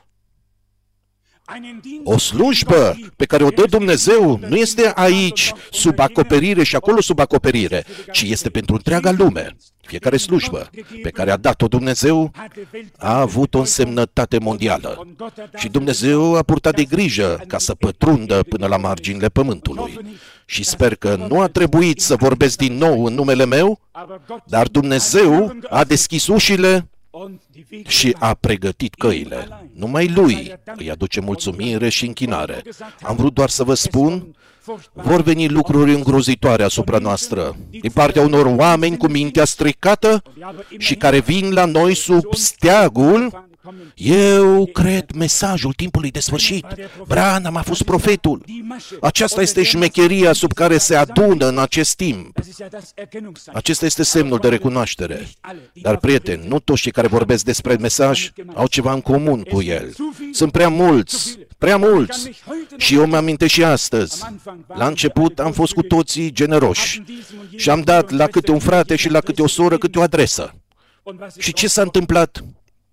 O slujbă pe care o dă Dumnezeu nu este aici sub acoperire și acolo sub acoperire, ci este pentru întreaga lume. Fiecare slujbă pe care a dat-o Dumnezeu a avut o însemnătate mondială și Dumnezeu a purtat de grijă ca să pătrundă până la marginile pământului. Și sper că nu a trebuit să vorbesc din nou în numele meu, dar Dumnezeu a deschis ușile și a pregătit căile. Numai Lui îi aduce mulțumire și închinare. Am vrut doar să vă spun, vor veni lucruri îngrozitoare asupra noastră, din partea unor oameni cu mintea stricată și care vin la noi sub steagul, eu cred mesajul timpului de sfârșit. Branham a fost profetul. Aceasta este șmecheria sub care se adună în acest timp. Acesta este semnul de recunoaștere. Dar, prieteni, nu toți cei care vorbesc despre mesaj au ceva în comun cu el. Sunt prea mulți, prea mulți. Și eu mă amintesc și astăzi. La început am fost cu toții generoși și am dat la câte un frate și la câte o soră câte o adresă. Și ce s-a întâmplat?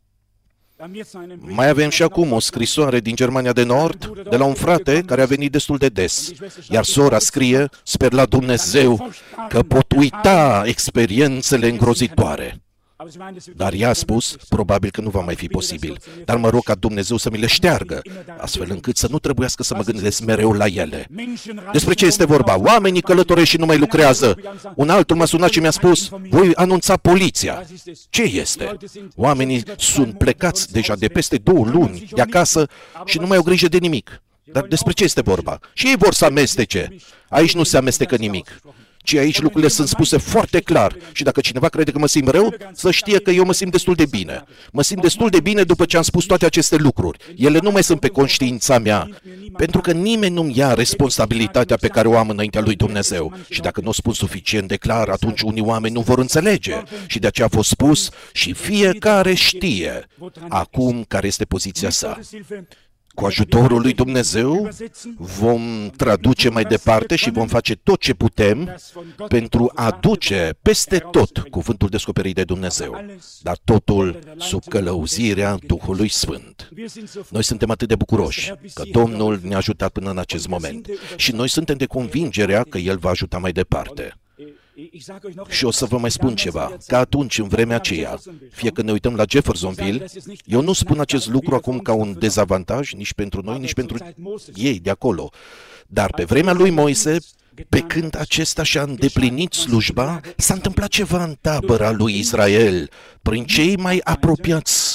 Mai avem și acum o scrisoare din Germania de Nord, de la un frate care a venit destul de des. Iar sora scrie, sper la Dumnezeu că pot uita experiențele îngrozitoare. Dar ea a spus, probabil că nu va mai fi posibil, dar mă rog ca Dumnezeu să mi le șteargă, astfel încât să nu trebuiască să mă gândesc mereu la ele. Despre ce este vorba? Oamenii călătoresc și nu mai lucrează. Un altul m-a sunat și mi-a spus, voi anunța poliția. Ce este? Oamenii sunt plecați deja de peste două luni de acasă și nu mai au grijă de nimic. Dar despre ce este vorba? Și ei vor să amestece. Aici nu se amestecă nimic. Ci aici lucrurile sunt spuse foarte clar. Și dacă cineva crede că mă simt rău, să știe că eu mă simt destul de bine. Mă simt destul de bine după ce am spus toate aceste lucruri. Ele nu mai sunt pe conștiința mea, pentru că nimeni nu-mi ia responsabilitatea pe care o am înaintea lui Dumnezeu. Și dacă nu o spun suficient de clar, atunci unii oameni nu vor înțelege. Și de aceea a fost spus și fiecare știe acum care este poziția sa. Cu ajutorul lui Dumnezeu vom traduce mai departe și vom face tot ce putem pentru a duce peste tot cuvântul descoperit de Dumnezeu, dar totul sub călăuzirea Duhului Sfânt. Noi suntem atât de bucuroși că Domnul ne-a ajutat până în acest moment și noi suntem de convingerea că El va ajuta mai departe. Și o să vă mai spun ceva, că atunci, în vremea aceea, fie că ne uităm la Jeffersonville, eu nu spun acest lucru acum ca un dezavantaj, nici pentru noi, nici pentru ei de acolo. Dar pe vremea lui Moise, pe când acesta și-a îndeplinit slujba, s-a întâmplat ceva în tabăra lui Israel, prin cei mai apropiați,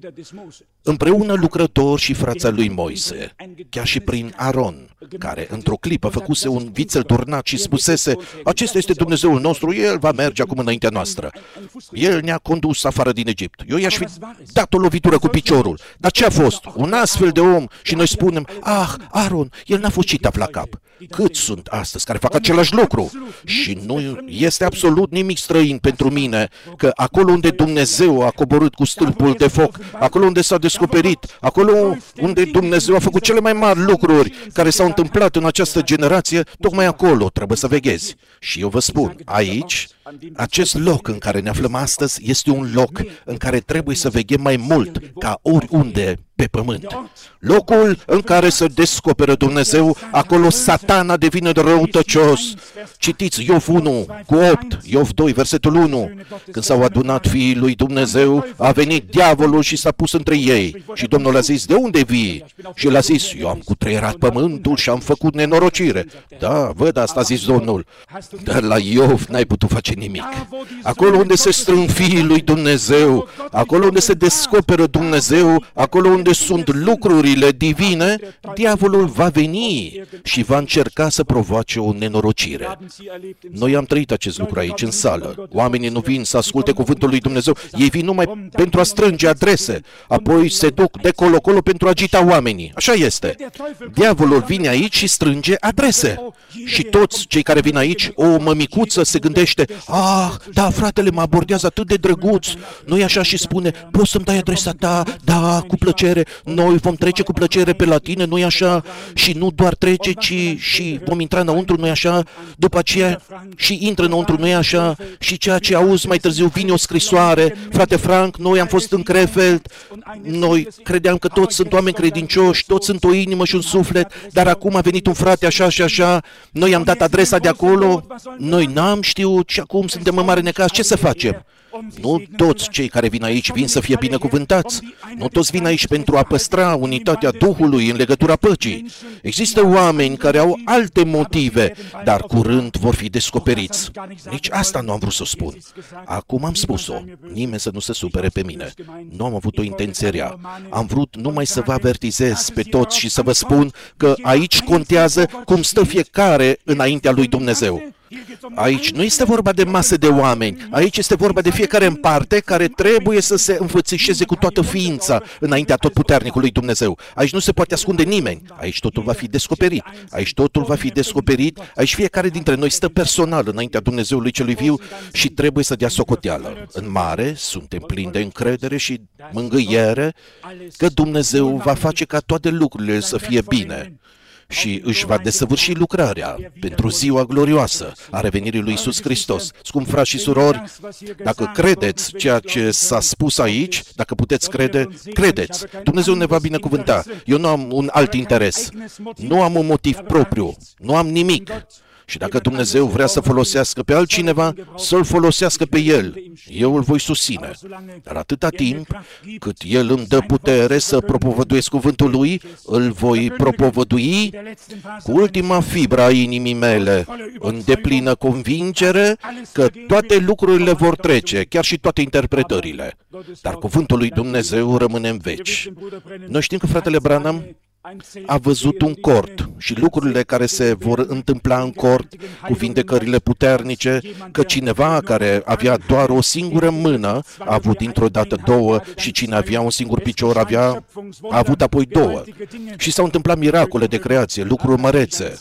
împreună lucrători și frața lui Moise, chiar și prin Aron, care într-o clipă făcuse un vițel turnat și spusese: acesta este Dumnezeul nostru, El va merge acum înaintea noastră. El ne-a condus afară din Egipt. Eu i-aș fi dat o lovitură cu piciorul. Dar ce a fost? Un astfel de om și noi spunem: ah, Aron, el n-a fost citat la cap. Câți sunt astăzi care fac același lucru? Și nu este absolut nimic străin pentru mine că acolo unde Dumnezeu a coborât cu stâlpul de foc, acolo unde s-a descoperit, acolo unde Dumnezeu a făcut cele mai mari lucruri care s-au întâmplat în această generație, tocmai acolo trebuie să veghezi. Și eu vă spun, aici, acest loc în care ne aflăm astăzi este un loc în care trebuie să veghem mai mult ca oriunde pe pământ. Locul în care se descoperă Dumnezeu, acolo Satana devine răutăcios. Citiți Iov unu cu opt, Iov doi, versetul unu. Când s-au adunat fiii lui Dumnezeu, a venit diavolul și s-a pus între ei. Și Domnul a zis: de unde vii? Și el a zis: eu am cutreierat pământul și am făcut nenorocire. Da, văd asta, a zis Domnul. Dar la Iov n-ai putut face nimic. Acolo unde se strâng fiii lui Dumnezeu, acolo unde se descoperă Dumnezeu, acolo unde sunt lucrurile divine, diavolul va veni și va încerca să provoace o nenorocire. Noi am trăit acest lucru aici, în sală. Oamenii nu vin să asculte cuvântul lui Dumnezeu, ei vin numai pentru a strânge adrese, apoi se duc de colo-colo pentru a agita oamenii. Așa este. Diavolul vine aici și strânge adrese. Și toți cei care vin aici, o mămicuță se gândește: ah, da, fratele mă abordează atât de drăguț, nu-i așa, și spune: poți să-mi dai adresa ta? Da, cu plăcere. Noi vom trece cu plăcere pe la tine, nu-i așa? Și nu doar trece, ci și vom intra înăuntru, nu-i așa? După aceea și intră înăuntru, nu-i așa? Și ceea ce auzi mai târziu, vine o scrisoare: frate Frank, noi am fost în Krefeld, noi credeam că toți sunt oameni credincioși, toți sunt o inimă și un suflet, dar acum a venit un frate așa și așa, noi am dat adresa de acolo, noi n-am știut și acum suntem în mare necaz, ce să facem? Nu toți cei care vin aici vin să fie binecuvântați. Nu toți vin aici pentru a păstra unitatea Duhului în legătura păcii. Există oameni care au alte motive, dar curând vor fi descoperiți. Nici asta nu am vrut să spun. Acum am spus-o. Nimeni să nu se supere pe mine. Nu am avut o intenție rea. Am vrut numai să vă avertizez pe toți și să vă spun că aici contează cum stă fiecare înaintea lui Dumnezeu. Aici nu este vorba de masă de oameni, aici este vorba de fiecare în parte care trebuie să se înfățișeze cu toată ființa înaintea Atotputernicului Dumnezeu. Aici nu se poate ascunde nimeni, aici totul va fi descoperit, aici totul va fi descoperit, aici fiecare dintre noi stă personal înaintea Dumnezeului celui viu și trebuie să dea socoteală. În mare suntem plini de încredere și mângâiere că Dumnezeu va face ca toate lucrurile să fie bine și își va desăvârși lucrarea pentru ziua glorioasă a revenirii lui Iisus Hristos. Scumpi frați și surori, dacă credeți ceea ce s-a spus aici, dacă puteți crede, credeți. Dumnezeu ne va binecuvânta. Eu nu am un alt interes. Nu am un motiv propriu. Nu am nimic. Și dacă Dumnezeu vrea să folosească pe altcineva, să-l folosească pe el. Eu îl voi susține. Dar atâta timp cât el îmi dă putere să propovăduiesc cuvântul lui, îl voi propovădui cu ultima fibră a inimii mele, în deplină convingere că toate lucrurile vor trece, chiar și toate interpretările. Dar cuvântul lui Dumnezeu rămâne în veci. Noi știm că fratele Branham a văzut un cort și lucrurile care se vor întâmpla în cort, cu vindecările puternice, că cineva care avea doar o singură mână a avut dintr-o dată două și cine avea un singur picior avea, a avut apoi două. Și s-au întâmplat miracole de creație, lucruri mărețe.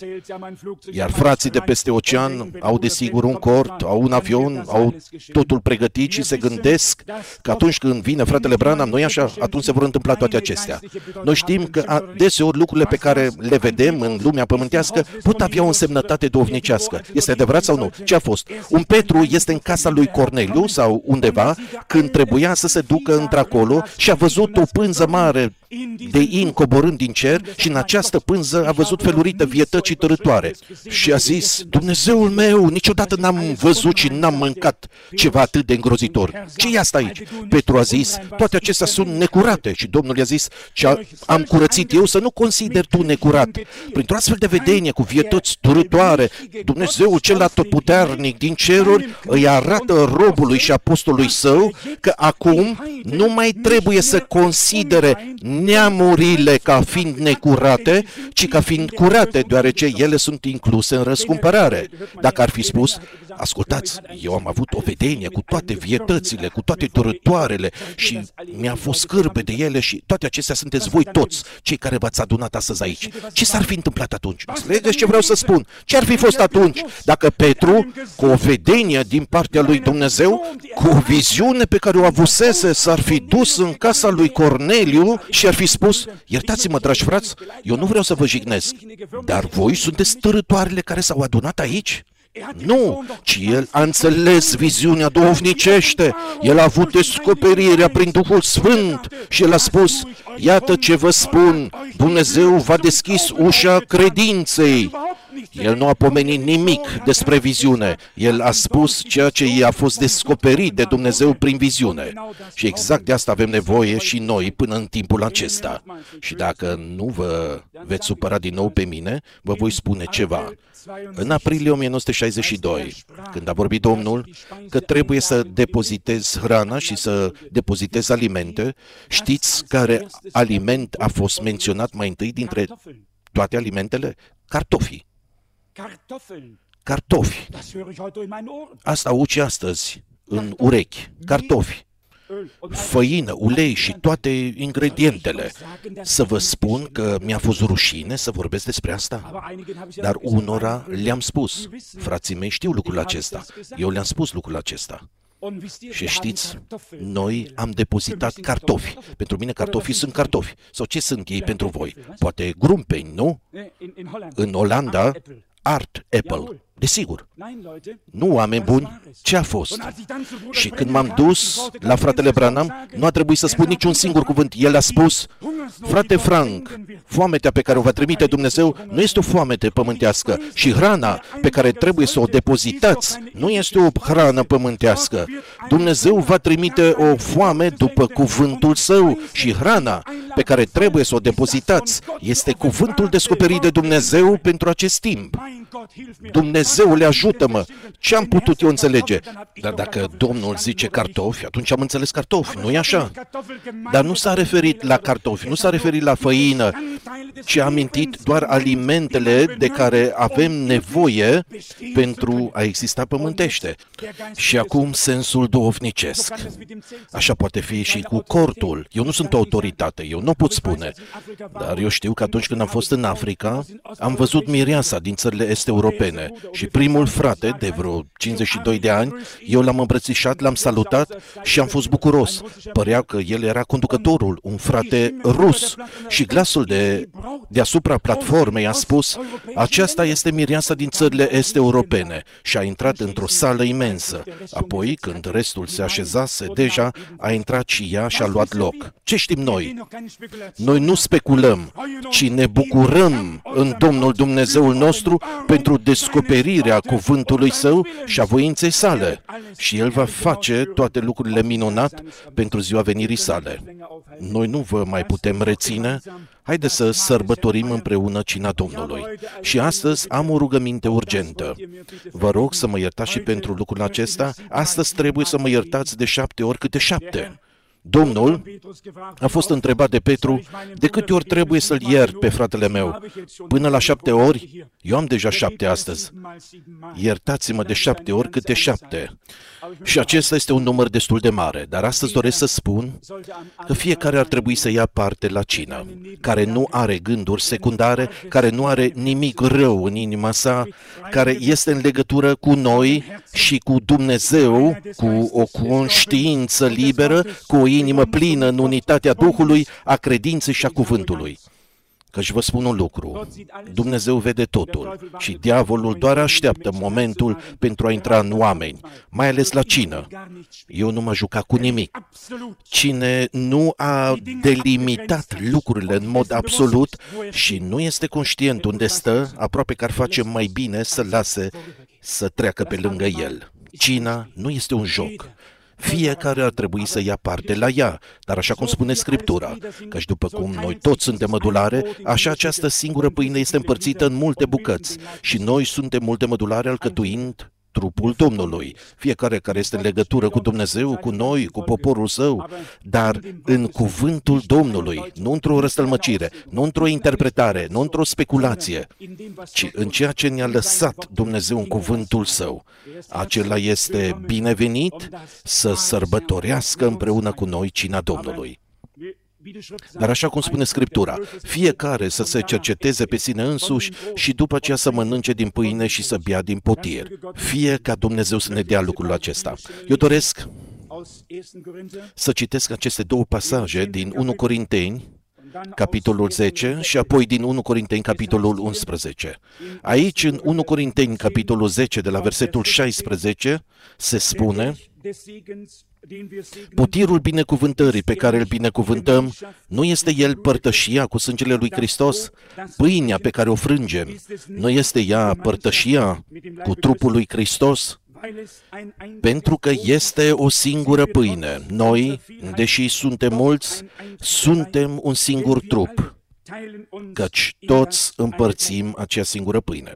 Iar frații de peste ocean au desigur un cort, au un avion, au totul pregătit și se gândesc că atunci când vine fratele Branham, nu-i așa? Atunci se vor întâmpla toate acestea. Noi știm că deseori lucrurile pe care le vedem în lumea pământească pot avea o însemnătate duhovnicească. Este adevărat sau nu? Ce a fost? Un Petru este în casa lui Corneliu sau undeva când trebuia să se ducă într-acolo și a văzut o pânză mare de in coborând din cer și în această pânză a văzut felurită vietăți târătoare. Și a zis, Dumnezeul meu, niciodată n-am văzut și n-am mâncat ceva atât de îngrozitor. Ce e asta aici? Petru a zis, toate acestea sunt necurate. Și Domnul i-a zis, ce am curățit eu să nu consider tu necurat. Printr-o astfel de vedenie cu vietăți târătoare, Dumnezeul cel atotputernic din ceruri îi arată robului și apostolului său că acum nu mai trebuie să considere neamurile ca fiind necurate, ci ca fiind curate, deoarece ele sunt incluse în răscumpărare. Dacă ar fi spus, ascultați, eu am avut o vedenie cu toate vietățile, cu toate târătoarele și mi-a fost scârbe de ele și toate acestea sunteți voi toți, cei care v-ați adunat astăzi aici. Ce s-ar fi întâmplat atunci? Înțelegeți ce vreau să spun? Ce ar fi fost atunci dacă Petru, cu o vedenie din partea lui Dumnezeu, cu o viziune pe care o avusese, s-ar fi dus în casa lui Corneliu și ar fi spus, iertați-mă, dragi frați, eu nu vreau să vă jignesc, dar voi sunteți târătoarele care s-au adunat aici? Nu, ci el a înțeles viziunea duhovnicește, el a avut descoperirea prin Duhul Sfânt și el a spus, iată ce vă spun, Dumnezeu v-a deschis ușa credinței. El nu a pomenit nimic despre viziune, el a spus ceea ce i-a fost descoperit de Dumnezeu prin viziune. Și exact de asta avem nevoie și noi până în timpul acesta. Și dacă nu vă veți supăra din nou pe mine, vă voi spune ceva. În aprilie o mie nouă sute șaizeci și doi, când a vorbit Domnul că trebuie să depozitezi hrana și să depozitezi alimente, știți care aliment a fost menționat mai întâi dintre toate alimentele? Cartofii. Cartofi. Asta auzi astăzi în urechi. Cartofi. Făină, ulei și toate ingredientele. Să vă spun că mi-a fost rușine să vorbesc despre asta, dar unora le-am spus. Frații mei știu lucrul acesta. Eu le-am spus lucrul acesta. Și știți, noi am depozitat cartofi. Pentru mine cartofii sunt cartofi. Sau ce sunt ei pentru voi? Poate grumpeni, nu? În Olanda, Art Apple. Desigur. Nu, oameni buni, ce a fost? Și când m-am dus la fratele Branham, nu a trebuit să spun niciun singur cuvânt. El a spus, frate Frank, foametea pe care o va trimite Dumnezeu nu este o foamete pământească și hrana pe care trebuie să o depozitați nu este o hrană pământească. Dumnezeu va trimite o foame după cuvântul său și hrana pe care trebuie să o depozitați este cuvântul descoperit de Dumnezeu pentru acest timp. Dumnezeule, ajută-mă! Ce am putut eu înțelege? Dar dacă Domnul zice cartofi, atunci am înțeles cartofi, nu-i așa? Dar nu s-a referit la cartofi, nu s-a referit la făină, ci a amintit doar alimentele de care avem nevoie pentru a exista pământește. Și acum sensul duhovnicesc. Așa poate fi și cu cortul. Eu nu sunt o autoritate, eu nu pot spune. Dar eu știu că atunci când am fost în Africa, am văzut mireasa din țările est-europene și primul frate, de vreo cincizeci și doi de ani, eu l-am îmbrățișat, l-am salutat și am fost bucuros. Părea că el era conducătorul, un frate rus. Și glasul de deasupra platformei a spus, aceasta este mireasa din țările est-europene și a intrat într-o sală imensă. Apoi, când restul se așezase, deja a intrat și ea și a luat loc. Ce știm noi? Noi nu speculăm, ci ne bucurăm în Domnul Dumnezeul nostru pentru descoperirea cuvântului Său și a voinței sale. Și El va face toate lucrurile minunat pentru ziua venirii sale. Noi nu vă mai putem reține. Haideți să sărbătorim împreună cina Domnului. Și astăzi am o rugăminte urgentă. Vă rog să mă iertați și pentru lucrul acesta. Astăzi trebuie să mă iertați de șapte ori câte șapte. Domnul a fost întrebat de Petru, de câte ori trebuie să-l iert pe fratele meu? Până la șapte ori? Eu am deja șapte astăzi. Iertați-mă de șapte ori câte șapte. Și acesta este un număr destul de mare, dar astăzi doresc să spun că fiecare ar trebui să ia parte la cină, care nu are gânduri secundare, care nu are nimic rău în inima sa, care este în legătură cu noi și cu Dumnezeu, cu o conștiință liberă, cu o inimă plină în unitatea Duhului, a credinței și a cuvântului. Căci vă spun un lucru, Dumnezeu vede totul și diavolul doar așteaptă momentul pentru a intra în oameni, mai ales la cină. Eu nu m-am jucat cu nimic. Cine nu a delimitat lucrurile în mod absolut și nu este conștient unde stă, aproape că ar face mai bine să lase să treacă pe lângă el. Cina nu este un joc. Fiecare ar trebui să ia parte la ea, dar așa cum spune Scriptura, căci după cum noi toți suntem mădulare, așa această singură pâine este împărțită în multe bucăți și noi suntem multe mădulare alcătuind trupul Domnului. Fiecare care este în legătură cu Dumnezeu, cu noi, cu poporul său, dar în cuvântul Domnului, nu într-o răstălmăcire, nu într-o interpretare, nu într-o speculație, ci în ceea ce ne-a lăsat Dumnezeu în cuvântul său. Acela este binevenit să sărbătorească împreună cu noi cina Domnului. Dar așa cum spune Scriptura, fiecare să se cerceteze pe sine însuși și după aceea să mănânce din pâine și să bea din potir. Fie ca Dumnezeu să ne dea lucrul acesta. Eu doresc să citesc aceste două pasaje din unu Corinteni, capitolul zece, și apoi din unu Corinteni, capitolul unsprezece. Aici, în unu Corinteni, capitolul zece, de la versetul șaisprezece, se spune: potirul binecuvântării pe care îl binecuvântăm, nu este el părtășia cu sângele lui Hristos? Pâinea pe care o frângem, nu este ea părtășia cu trupul lui Hristos? Pentru că este o singură pâine. Noi, deși suntem mulți, suntem un singur trup, căci toți împărțim acea singură pâine.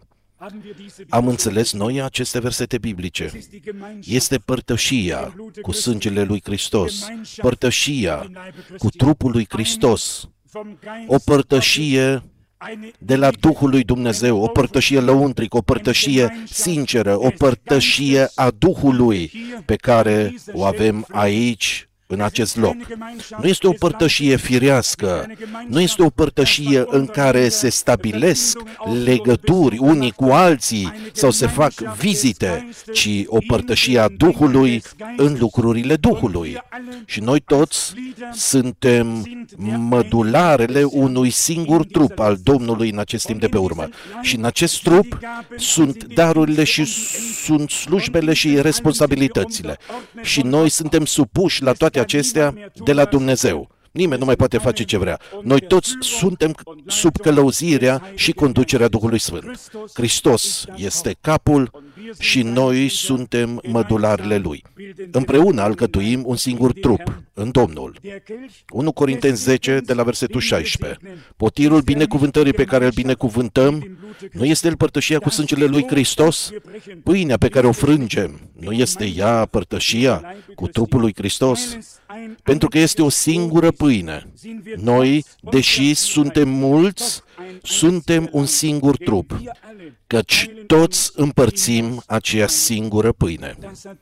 Am înțeles noi aceste versete biblice. Este părtășia cu sângele lui Hristos, părtășia cu trupul lui Hristos, o părtășie de la Duhul lui Dumnezeu, o părtășie lăuntrică, o părtășie sinceră, o părtășie a Duhului pe care o avem aici, în acest loc. Nu este o părtășie firească, nu este o părtășie în care se stabilesc legături unii cu alții sau se fac vizite, ci o părtășie a Duhului în lucrurile Duhului. Și noi toți suntem mădularele unui singur trup al Domnului în acest timp de pe urmă. Și în acest trup sunt darurile și sunt slujbele și responsabilitățile. Și noi suntem supuși la toate acestea de la Dumnezeu. Nimeni nu mai poate face ce vrea. Noi toți suntem sub călăuzirea și conducerea Duhului Sfânt. Hristos este capul și noi suntem mădularele Lui. Împreună alcătuim un singur trup în Domnul. unu Corinteni zece, de la versetul șaisprezece. Potirul binecuvântării pe care îl binecuvântăm, nu este el părtășia cu sângele lui Hristos? Pâinea pe care o frângem, nu este ea părtășia cu trupul lui Hristos? Pentru că este o singură pâine. Noi, deși suntem mulți, suntem un singur trup, căci toți împărțim aceea singură pâine.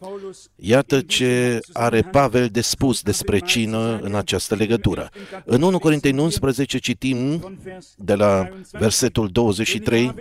Iată ce are Pavel de spus despre cină în această legătură. În unu Corinteni unsprezece citim de la versetul douăzeci și trei: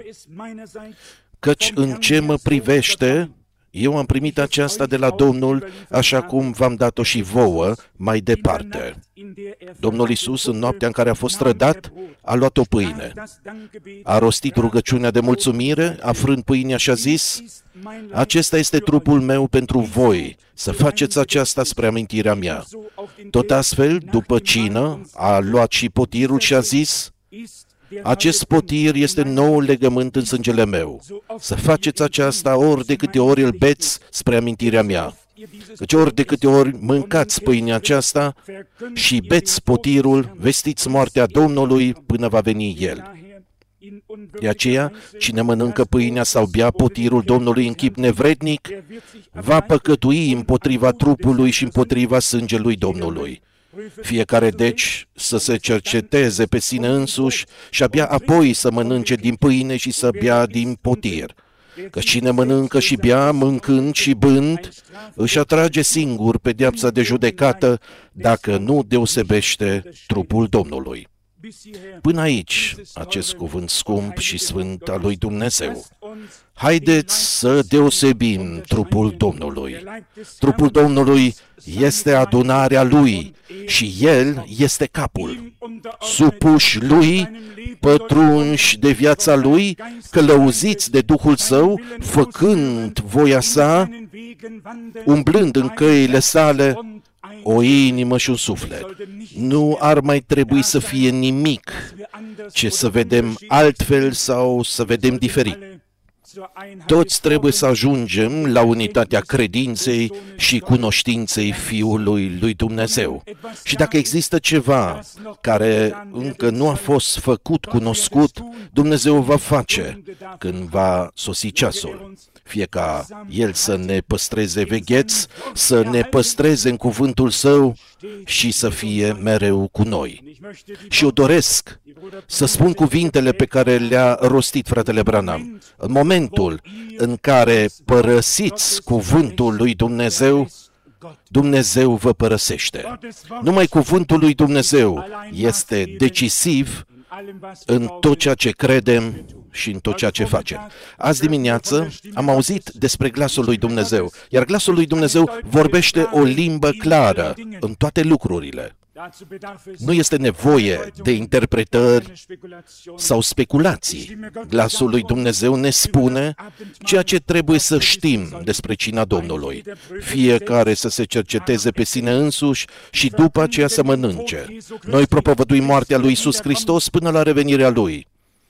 căci în ce mă privește, eu am primit aceasta de la Domnul, așa cum v-am dat-o și vouă mai departe. Domnul Iisus, în noaptea în care a fost trădat, a luat o pâine. A rostit rugăciunea de mulțumire, a frânt pâinea și a zis: acesta este trupul meu pentru voi, să faceți aceasta spre amintirea mea. Tot astfel, după cină, a luat și potirul și a zis: acest potir este noul legământ în sângele meu. Să faceți aceasta ori de câte ori îl beți spre amintirea mea. Căci ori de câte ori mâncați pâinea aceasta și beți potirul, vestiți moartea Domnului până va veni El. De aceea, cine mănâncă pâinea sau bea potirul Domnului în chip nevrednic, va păcătui împotriva trupului și împotriva sângelui Domnului. Fiecare, deci, să se cerceteze pe sine însuși și abia apoi să mănânce din pâine și să bea din potir. Că cine mănâncă și bea, mâncând și bând, își atrage singur pedeapsa de judecată dacă nu deosebește trupul Domnului. Până aici, acest cuvânt scump și sfânt al lui Dumnezeu. Haideți să deosebim trupul Domnului. Trupul Domnului este adunarea Lui și El este capul. supuși Lui, pătrunși de viața Lui, călăuziți de Duhul Său, făcând voia Sa, umblând în căile Sale, o inimă și un suflet. Nu ar mai trebui să fie nimic ce să vedem altfel sau să vedem diferit. Toți trebuie să ajungem la unitatea credinței și cunoștinței Fiului lui Dumnezeu. Și dacă există ceva care încă nu a fost făcut cunoscut, Dumnezeu va face când va sosi ceasul. Fie ca El să ne păstreze vegheți, să ne păstreze în cuvântul Său și să fie mereu cu noi. Și eu doresc să spun cuvintele pe care le-a rostit fratele Branham. În momentul în care părăsiți cuvântul lui Dumnezeu, Dumnezeu vă părăsește. Numai cuvântul lui Dumnezeu este decisiv în tot ceea ce credem și în tot ceea ce facem. Azi dimineață am auzit despre glasul lui Dumnezeu, iar glasul lui Dumnezeu vorbește o limbă clară în toate lucrurile. Nu este nevoie de interpretări sau speculații. Glasul lui Dumnezeu ne spune ceea ce trebuie să știm despre cina Domnului. Fiecare să se cerceteze pe sine însuși și după aceea să mănânce. Noi propovăduim moartea lui Iisus Hristos până la revenirea Lui.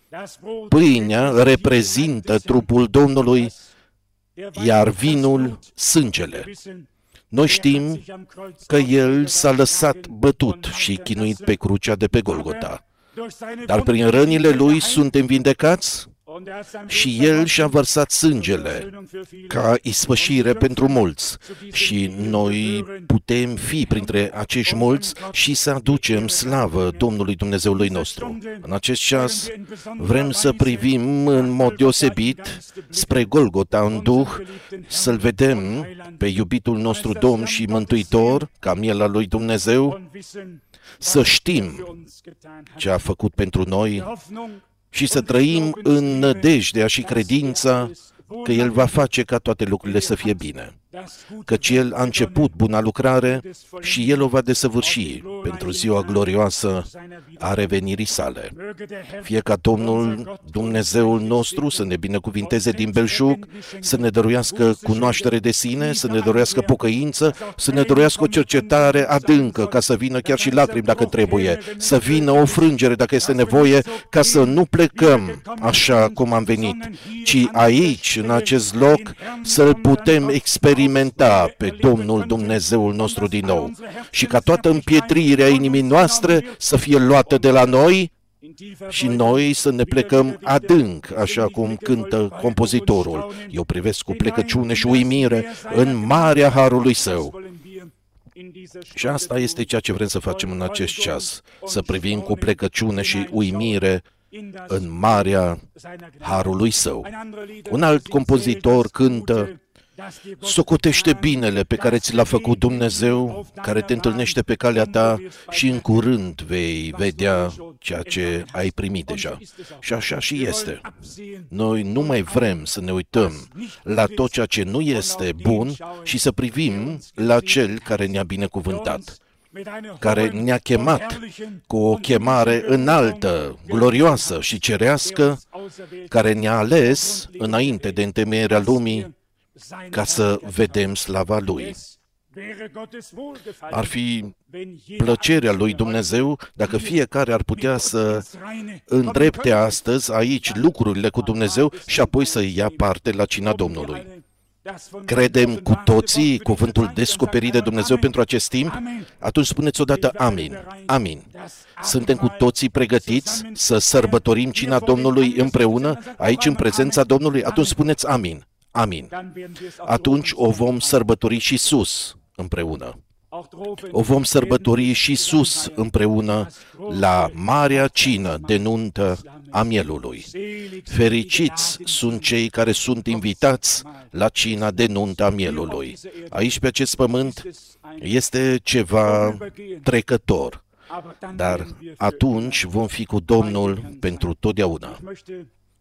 Pâinea reprezintă trupul Domnului, iar vinul sângele. Noi știm că El s-a lăsat bătut și chinuit pe crucea de pe Golgota. Dar prin rănile Lui suntem vindecați și El și-a vărsat sângele ca ispășire pentru mulți. Și noi putem fi printre acești mulți și să aducem slavă Domnului Dumnezeului nostru. În acest ceas vrem să privim în mod deosebit spre Golgota în Duh, să-L vedem pe iubitul nostru Domn și Mântuitor, ca miel al lui Dumnezeu, să știm ce a făcut pentru noi și să trăim în nădejdea și credința că El va face ca toate lucrurile să fie bine. Căci El a început buna lucrare și El o va desăvârși pentru ziua glorioasă a revenirii Sale. Fie ca Domnul Dumnezeul nostru să ne binecuvinteze din belșug, să ne dăruiască cunoaștere de sine, să ne dăruiască pocăință, să ne dăruiască o cercetare adâncă, ca să vină chiar și lacrimi dacă trebuie, să vină o frângere dacă este nevoie, ca să nu plecăm așa cum am venit, ci aici, în acest loc, să-L putem experimenta pe Domnul Dumnezeul nostru din nou și ca toată împietrirea inimii noastre să fie luată de la noi și noi să ne plecăm adânc, așa cum cântă compozitorul. Eu privesc cu plecăciune și uimire în marea harului Său. Și asta este ceea ce vrem să facem în acest ceas, să privim cu plecăciune și uimire în marea harului Său. Un alt compozitor cântă: socotește binele pe care ți l-a făcut Dumnezeu, care te întâlnește pe calea ta și în curând vei vedea ceea ce ai primit deja. Și așa și este. Noi nu mai vrem să ne uităm la tot ceea ce nu este bun și să privim la Cel care ne-a binecuvântat, care ne-a chemat cu o chemare înaltă, glorioasă și cerească, care ne-a ales înainte de întemeierea lumii, ca să vedem slava Lui. Ar fi plăcerea lui Dumnezeu dacă fiecare ar putea să îndrepte astăzi aici lucrurile cu Dumnezeu și apoi să ia parte la cina Domnului. Credem cu toții cuvântul descoperit de Dumnezeu pentru acest timp? Atunci spuneți odată amin. Amin. Suntem cu toții pregătiți să sărbătorim cina Domnului împreună, aici în prezența Domnului? Atunci spuneți amin. Amin. Atunci o vom sărbători și sus împreună. O vom sărbători și sus împreună la marea cină de nuntă a mielului. Fericiți sunt cei care sunt invitați la cina de nuntă a mielului. Aici, pe acest pământ, este ceva trecător, dar atunci vom fi cu Domnul pentru totdeauna.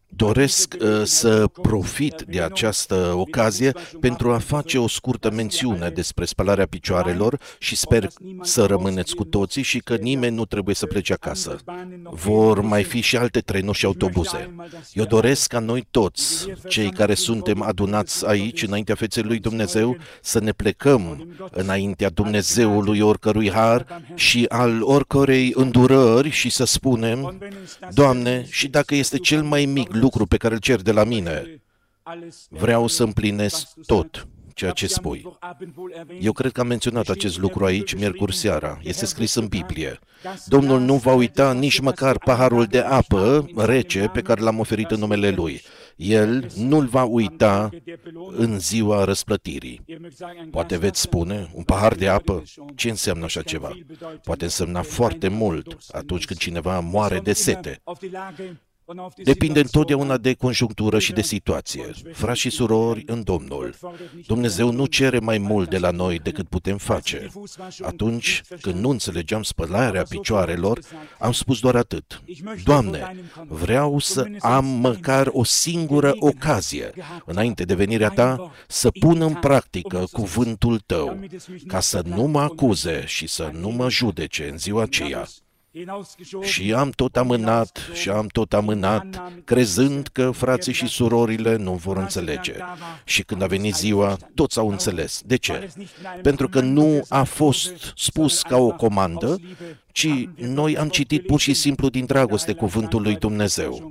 doresc uh, să profit de această ocazie pentru a face o scurtă mențiune despre spălarea picioarelor și sper să rămâneți cu toții și că nimeni nu trebuie să plece acasă. Vor mai fi și alte trenuri și autobuze. Eu doresc ca noi toți, cei care suntem adunați aici, înaintea feței lui Dumnezeu, să ne plecăm înaintea Dumnezeului oricărui har și al oricărei îndurări și să spunem: Doamne, și dacă este cel mai mic lucru pe care îl cer de la mine, vreau să împlinesc tot ceea ce spui. Eu cred că am menționat acest lucru aici miercuri seara. Este scris în Biblie. Domnul nu va uita nici măcar paharul de apă rece pe care l-am oferit în numele Lui. El nu-l va uita în ziua răsplătirii. Poate veți spune, un pahar de apă? Ce înseamnă așa ceva? Poate însemna foarte mult atunci când cineva moare de sete. Depinde întotdeauna de conjunctură și de situație. Frați și surori în Domnul, Dumnezeu nu cere mai mult de la noi decât putem face. Atunci când nu înțelegeam spălarea picioarelor, am spus doar atât: Doamne, vreau să am măcar o singură ocazie, înainte de venirea Ta, să pun în practică cuvântul Tău, ca să nu mă acuze și să nu mă judece în ziua aceea. Și am tot amânat și am tot amânat, crezând că frații și surorile nu vor înțelege. Și când a venit ziua, toți au înțeles. De ce? Pentru că nu a fost spus ca o comandă, ci noi am citit pur și simplu din dragoste cuvântul lui Dumnezeu.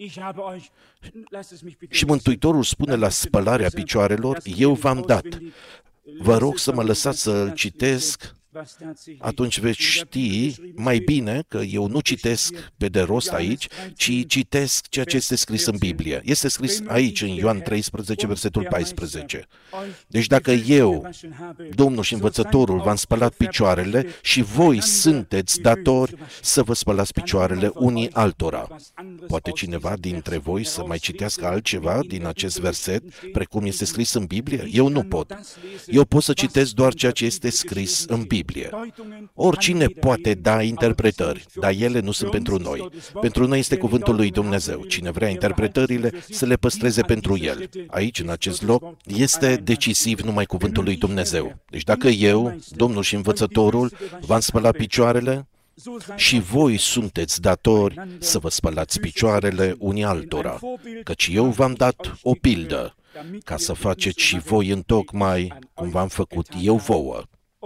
Și Mântuitorul spune la spălarea picioarelor: eu v-am dat. Vă rog să mă lăsați să-l citesc, atunci veți ști mai bine că eu nu citesc pe de rost aici, ci citesc ceea ce este scris în Biblie. Este scris aici, în Ioan treisprezece, versetul paisprezece. Deci dacă eu, Domnul și Învățătorul, v-am spălat picioarele, și voi sunteți datori să vă spălați picioarele unii altora. Poate cineva dintre voi să mai citească altceva din acest verset, precum este scris în Biblie? Eu nu pot. Eu pot să citesc doar ceea ce este scris în Biblie. Oricine poate da interpretări, dar ele nu sunt pentru noi. Pentru noi este cuvântul lui Dumnezeu. Cine vrea interpretările, să le păstreze pentru el. Aici, în acest loc, este decisiv numai cuvântul lui Dumnezeu. Deci dacă eu, Domnul și Învățătorul, v-am spălat picioarele, și voi sunteți datori să vă spălați picioarele unii altora, căci eu v-am dat o pildă, ca să faceți și voi întocmai cum v-am făcut eu vouă.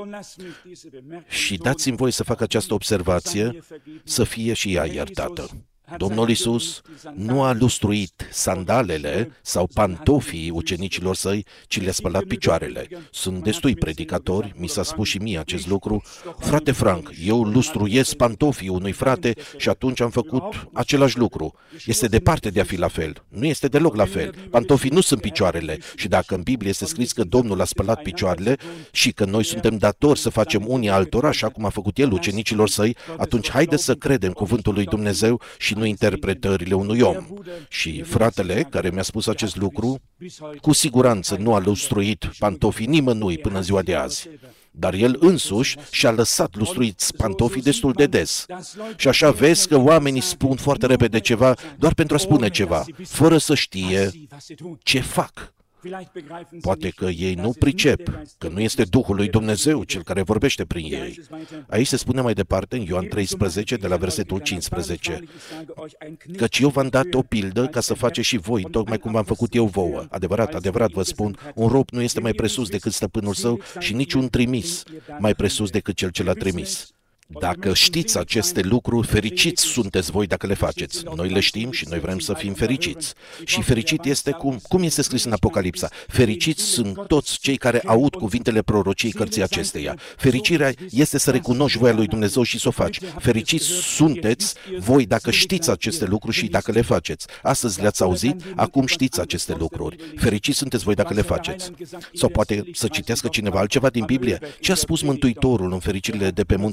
Și dați-mi voi să fac această observație, să fie și ea iertată. Domnul Iisus nu a lustruit sandalele sau pantofii ucenicilor săi, ci le-a spălat picioarele. Sunt destui predicatori, mi s-a spus și mie acest lucru: frate Frank, eu lustruiesc pantofii unui frate și atunci am făcut același lucru. Este departe de a fi la fel. Nu este deloc la fel. Pantofii nu sunt picioarele. Și dacă în Biblie este scris că Domnul a spălat picioarele și că noi suntem datori să facem unii altora, așa cum a făcut El ucenicilor săi, atunci haideți să credem cuvântul lui Dumnezeu și nu interpretările unui om. Și fratele care mi-a spus acest lucru, cu siguranță nu a lustruit pantofii nimănui până în ziua de azi. Dar el însuși și-a lăsat lustruiți pantofii destul de des. Și așa vezi că oamenii spun foarte repede ceva doar pentru a spune ceva, fără să știe ce fac. Poate că ei nu pricep, că nu este Duhul lui Dumnezeu cel care vorbește prin ei. Aici se spune mai departe, în Ioan treisprezece, de la versetul cincisprezece, căci eu v-am dat o pildă ca să faceți și voi, tocmai cum v-am făcut eu vouă. Adevărat, adevărat vă spun, un rob nu este mai presus decât stăpânul său și nici un trimis mai presus decât cel ce l-a trimis. Dacă știți aceste lucruri, fericiți sunteți voi dacă le faceți. Noi le știm și noi vrem să fim fericiți. Și fericit este cum, cum este scris în Apocalipsa. Fericiți sunt toți cei care aud cuvintele prorociei cărții acesteia. Fericirea este să recunoști voia lui Dumnezeu și să o faci. Fericiți sunteți voi dacă știți aceste lucruri și dacă le faceți. Astăzi le-ați auzit, acum știți aceste lucruri. Fericiți sunteți voi dacă le faceți. Sau poate să citească cineva altceva din Biblie. Ce a spus Mântuitorul în fericirile de pe muntele Măslinii?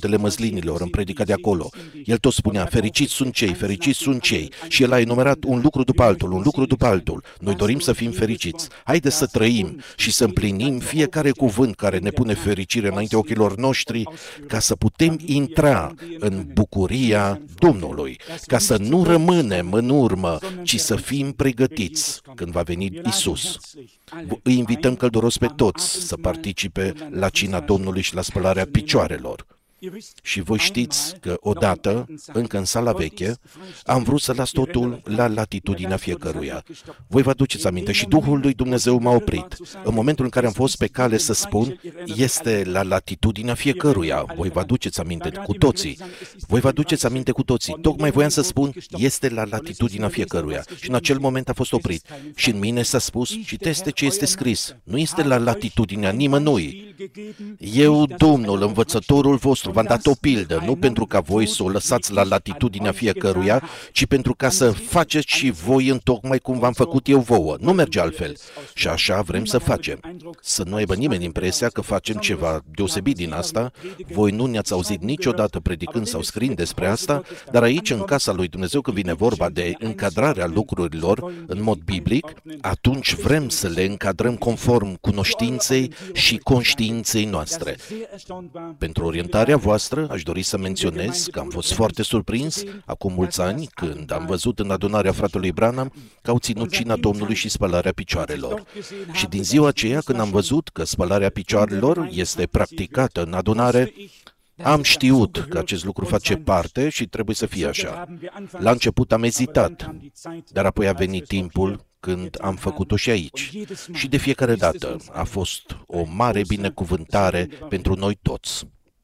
creștinilor în predica de acolo. El tot spunea, fericiți sunt cei, fericiți sunt cei. Și el a enumerat un lucru după altul, un lucru după altul. Noi dorim să fim fericiți. Haideți să trăim și să împlinim fiecare cuvânt care ne pune fericire înaintea ochilor noștri, ca să putem intra în bucuria Domnului, ca să nu rămânem în urmă, ci să fim pregătiți când va veni Isus. Îi invităm călduros pe toți să participe la cina Domnului și la spălarea picioarelor. Și voi știți că odată, încă în sala veche, am vrut să las totul la latitudinea fiecăruia. Voi vă aduceți aminte și Duhul lui Dumnezeu m-a oprit. În momentul în care am fost pe cale să spun, este la latitudinea fiecăruia. Voi vă aduceți aminte cu toții. Voi vă aduceți aminte cu toții. Tocmai voiam să spun, este la latitudinea fiecăruia. Și în acel moment a fost oprit. Și în mine s-a spus, citește ce este scris. Nu este la latitudinea nimănui. Eu, Domnul, învățătorul vostru, v-am dat o pildă, nu pentru ca voi să o lăsați la latitudinea fiecăruia, ci pentru ca să faceți și voi întocmai cum v-am făcut eu vouă. Nu merge altfel. Și așa vrem să facem. Să nu aibă nimeni impresia că facem ceva deosebit din asta. Voi nu ne-ați auzit niciodată predicând sau scriind despre asta, dar aici, în casa lui Dumnezeu, când vine vorba de încadrarea lucrurilor în mod biblic, atunci vrem să le încadrăm conform cunoștinței și conștiinței noastre. Pentru orientarea voastră, aș dori să menționez că am fost foarte surprins acum mulți ani când am văzut în adunarea fratelui Branham că au ținut cina Domnului și spălarea picioarelor. Și din ziua aceea, când am văzut că spălarea picioarelor este practicată în adunare, am știut că acest lucru face parte și trebuie să fie așa. La început am ezitat, dar apoi a venit timpul când am făcut-o și aici. Și de fiecare dată a fost o mare binecuvântare pentru noi toți.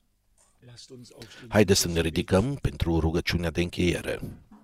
Haideți să ne ridicăm pentru rugăciunea de încheiere.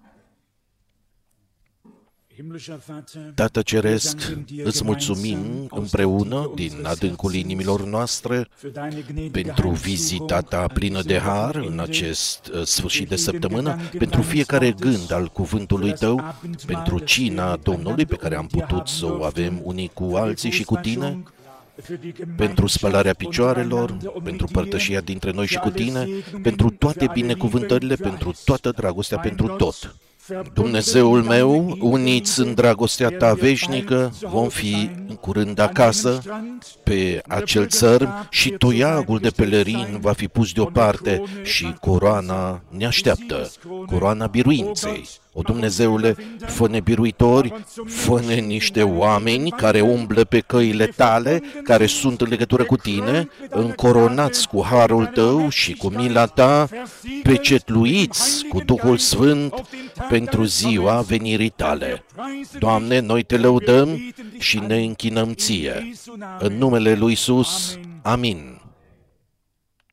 Tată Ceresc, îți mulțumim împreună din adâncul inimilor noastre pentru vizita ta plină de har în acest sfârșit de săptămână, pentru fiecare gând al cuvântului tău, pentru cina Domnului pe care am putut să o avem unii cu alții și cu tine, pentru spălarea picioarelor, pentru părtășia dintre noi și cu tine, pentru toate binecuvântările, pentru toată dragostea, pentru tot. Dumnezeul meu, uniți în dragostea ta veșnică, vom fi în curând acasă pe acel țărm și toiagul de pelerin va fi pus deoparte și coroana ne așteaptă, coroana biruinței. O, Dumnezeule, fă-ne biruitori, fă-ne niște oameni care umblă pe căile tale, care sunt în legătură cu tine, încoronați cu harul tău și cu mila ta, pecetluiți cu Duhul Sfânt pentru ziua venirii tale. Doamne, noi te lăudăm și ne închinăm ție. În numele lui Iisus, amin.